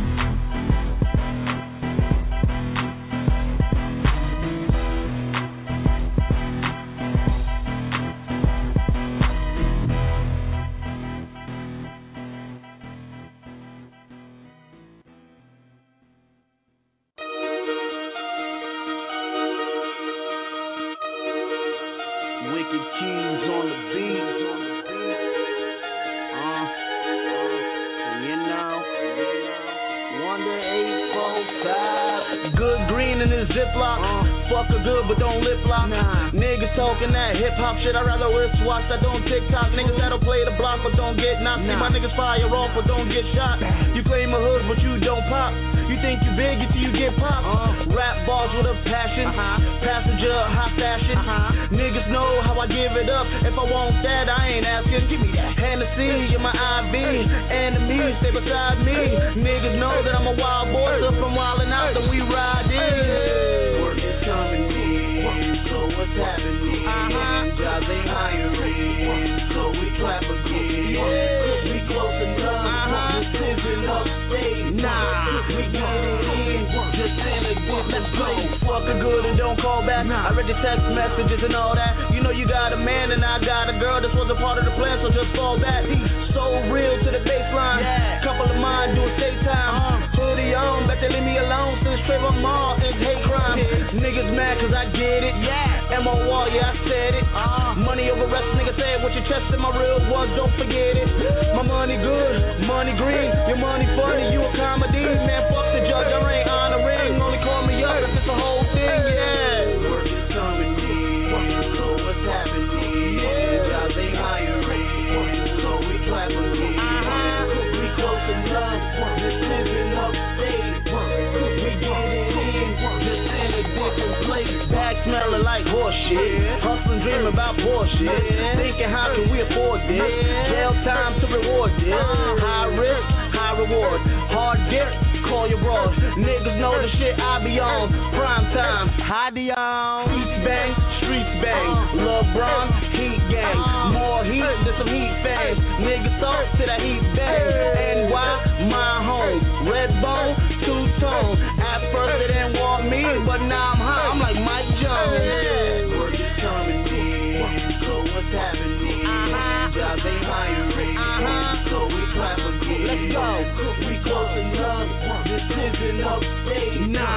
Fuck a good, but don't lip lock. Niggas talking that hip hop shit. I'd rather wristwatch that don't TikTok. Niggas that'll play the block, but don't get knocked. See my niggas fire off, but don't get shot. You claim a hood, but you don't pop. You think you big until you get popped. Rap bars with a passion. Passenger, high fashion. Niggas know how I give it up. If I want that, I ain't asking. Give me that. Hennessy, you're my IV. Enemies, stay beside me. Niggas know that I'm a wild boy. So from wildin' out, then we ride in. Coming in, so what's happening? Jobs ain't hiring, so we clap again. We close enough, decision upstate. We get it in, just in a different place. Fuck a good and don't call back. I read your text messages and all that. You know you got a man and I got a girl. This was a part of the plan, so just fall back. So real to the baseline. Couple of mine doing state time. Hoodie on, bet they leave me alone since Trayvon Martin hate crime. Niggas mad cause I get it. M.O.R. yeah, I said it. Money over rest, nigga say it with your chest and my real ones, don't forget it. My money good, money green. Your money funny, you a comedy. Man, fuck the judge, I ain't honoring. Only call me up if it's the whole thing, Work is coming in, so what's happening? Jobs ain't hiring, so we clap again. We close enough, decision upstate. We get it in, just in a different place. Back smelling like horse shit. Hustling, dreaming about bullshit. Thinking how can we afford this? Jail time to reward this. High risk, high reward. Hard dirt, call your bros. Niggas know the shit I be on. Prime time, high Dion. Streets bang, streets bang. LeBron, heat gang. More heat than some heat fans. Niggas talk to the heat bang. NY, my home. Red bone, two-tone. At first they didn't want me, but now I'm hot. I'm like Mike Jones. Work is coming in, so what's happening? Jobs ain't hiring, so we clap again. Let's go. We close enough, decision upstate.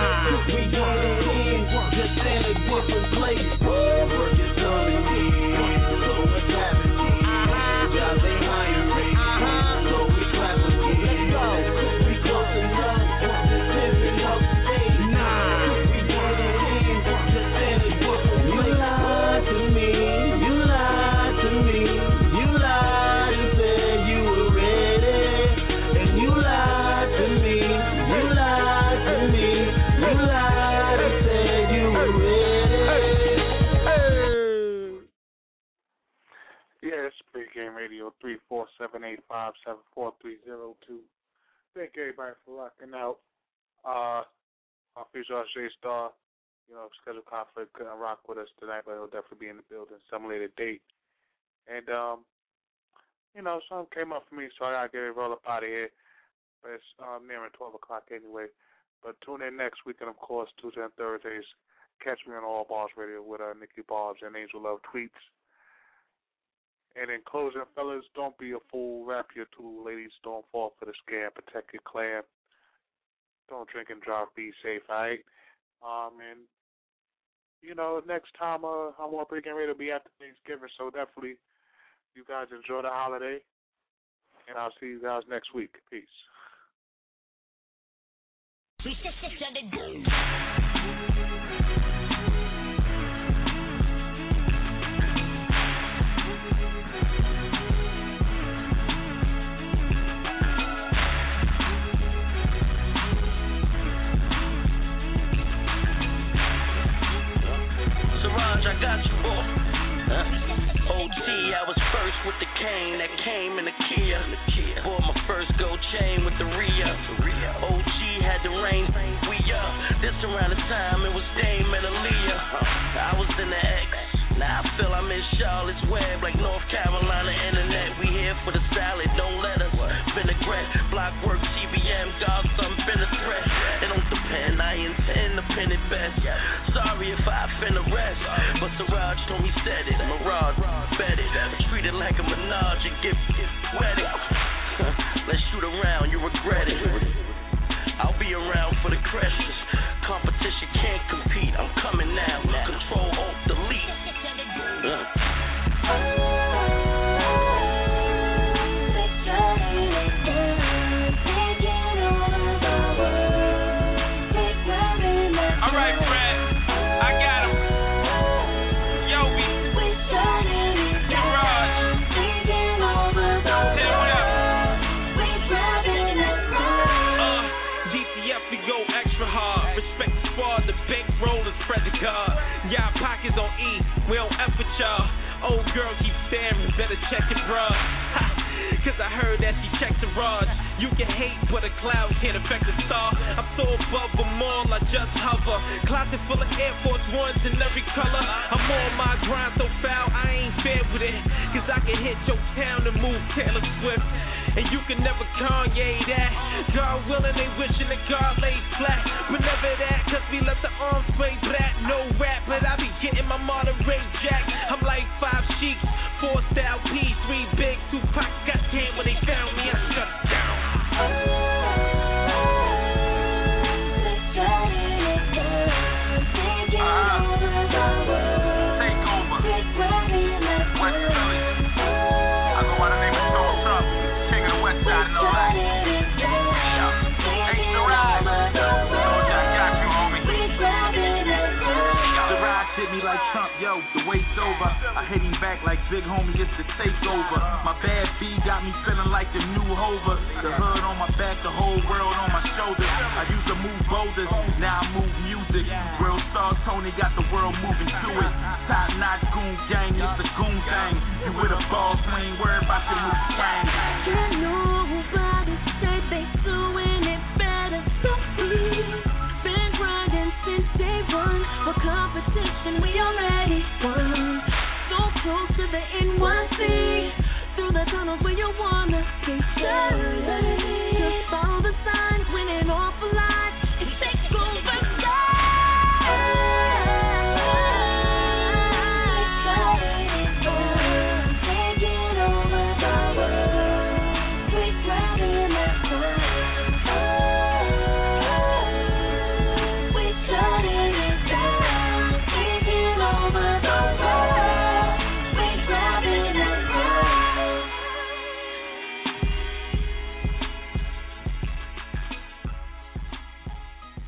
We get it in, just in a different place. Work is coming in, so what's happening? Jobs ain't hiring, so we clap again. Let's go. 573-574-302. Thank everybody for rocking out. Our future J-Star, schedule conflict, couldn't rock with us tonight, but he'll definitely be in the building some later date. And, something came up for me, so I got to get it roll up out of here. But it's nearing 12 o'clock anyway. But tune in next week, and, of course, Tuesday and Thursdays. Catch me on All Balls Radio with Nikki Barbs and Angel Love Tweets. And in closing, fellas, don't be a fool. Rap your tool. Ladies, don't fall for the scam. Protect your clan. Don't drink and drive. Be safe, all right? And, next time I'm more getting ready to be after Thanksgiving, so definitely you guys enjoy the holiday. And I'll see you guys next week. Peace. I got you, boy. OG, I was first with the cane that came in the Kia. Bought my first gold chain with the Rhea. OG had the rain, we up. This around the time it was Dame and Aaliyah. I was in the X, now I feel I'm in Charlotte's Web, like North Carolina internet. We here for the salad, don't let us vinaigrette. Blockwork, CBM, God, some been a threat. It don't depend, I intend to pin it best. Sorry if I offend the rest, but Siraj told me said it. Mirage, bet it. Treat it like a menage and get wedded. Let's shoot around, you regret it. I'll be around for the crashes. Competition can't compete, I'm coming now. Control, alt, delete. Alright, Fred, I got him. Yobi, Mirage, Tim, what up? DTF, we go extra hard. Respect the squad, the bankroll is credit card. Y'all pockets on E, we don't F with y'all. Old girl keep staring, better check it, bruh. Cause I heard that she checks the rods. You can hate, but a cloud can't affect a star. I'm so above them all, I just hover. Closet full of Air Force Ones in every color. I'm on my grind so foul, I ain't fair with it. Cause I can hit your town and move Taylor Swift. And you can never Kanye that. God willing, they wishing that God laid flat. But never that, cause we left the arms way black. No rap, but I be getting my Monterey Jack. I'm like 5 Sheiks, 4 Style P, 3 Big, 2 Pac. Goddamn, when they found me, I shut it down. Take over. West Philly. I go by the name of Storm Trump, king of the West Side and all that. Ain't no ride. I got you, homie. The ride hit me like Trump, yo, the wait's over. I hit him back like big homie, it's the takeover. My bad B got me feeling like the new Hover. The hood on my back, the whole world on my shoulders. I used to move boulders, now I move music. Real star Tony got the world moving to it. Top notch goon gang, it's the goon thing. You with a ball swing, worry about your new swing. Can nobody say they doing it better? So we been grinding since day one. For competition we already won. So close to the NYC, through the tunnels where you wanna stay. Just follow the signs, winning off a lot. It takes over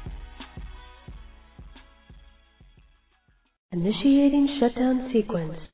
Initiating shutdown sequence.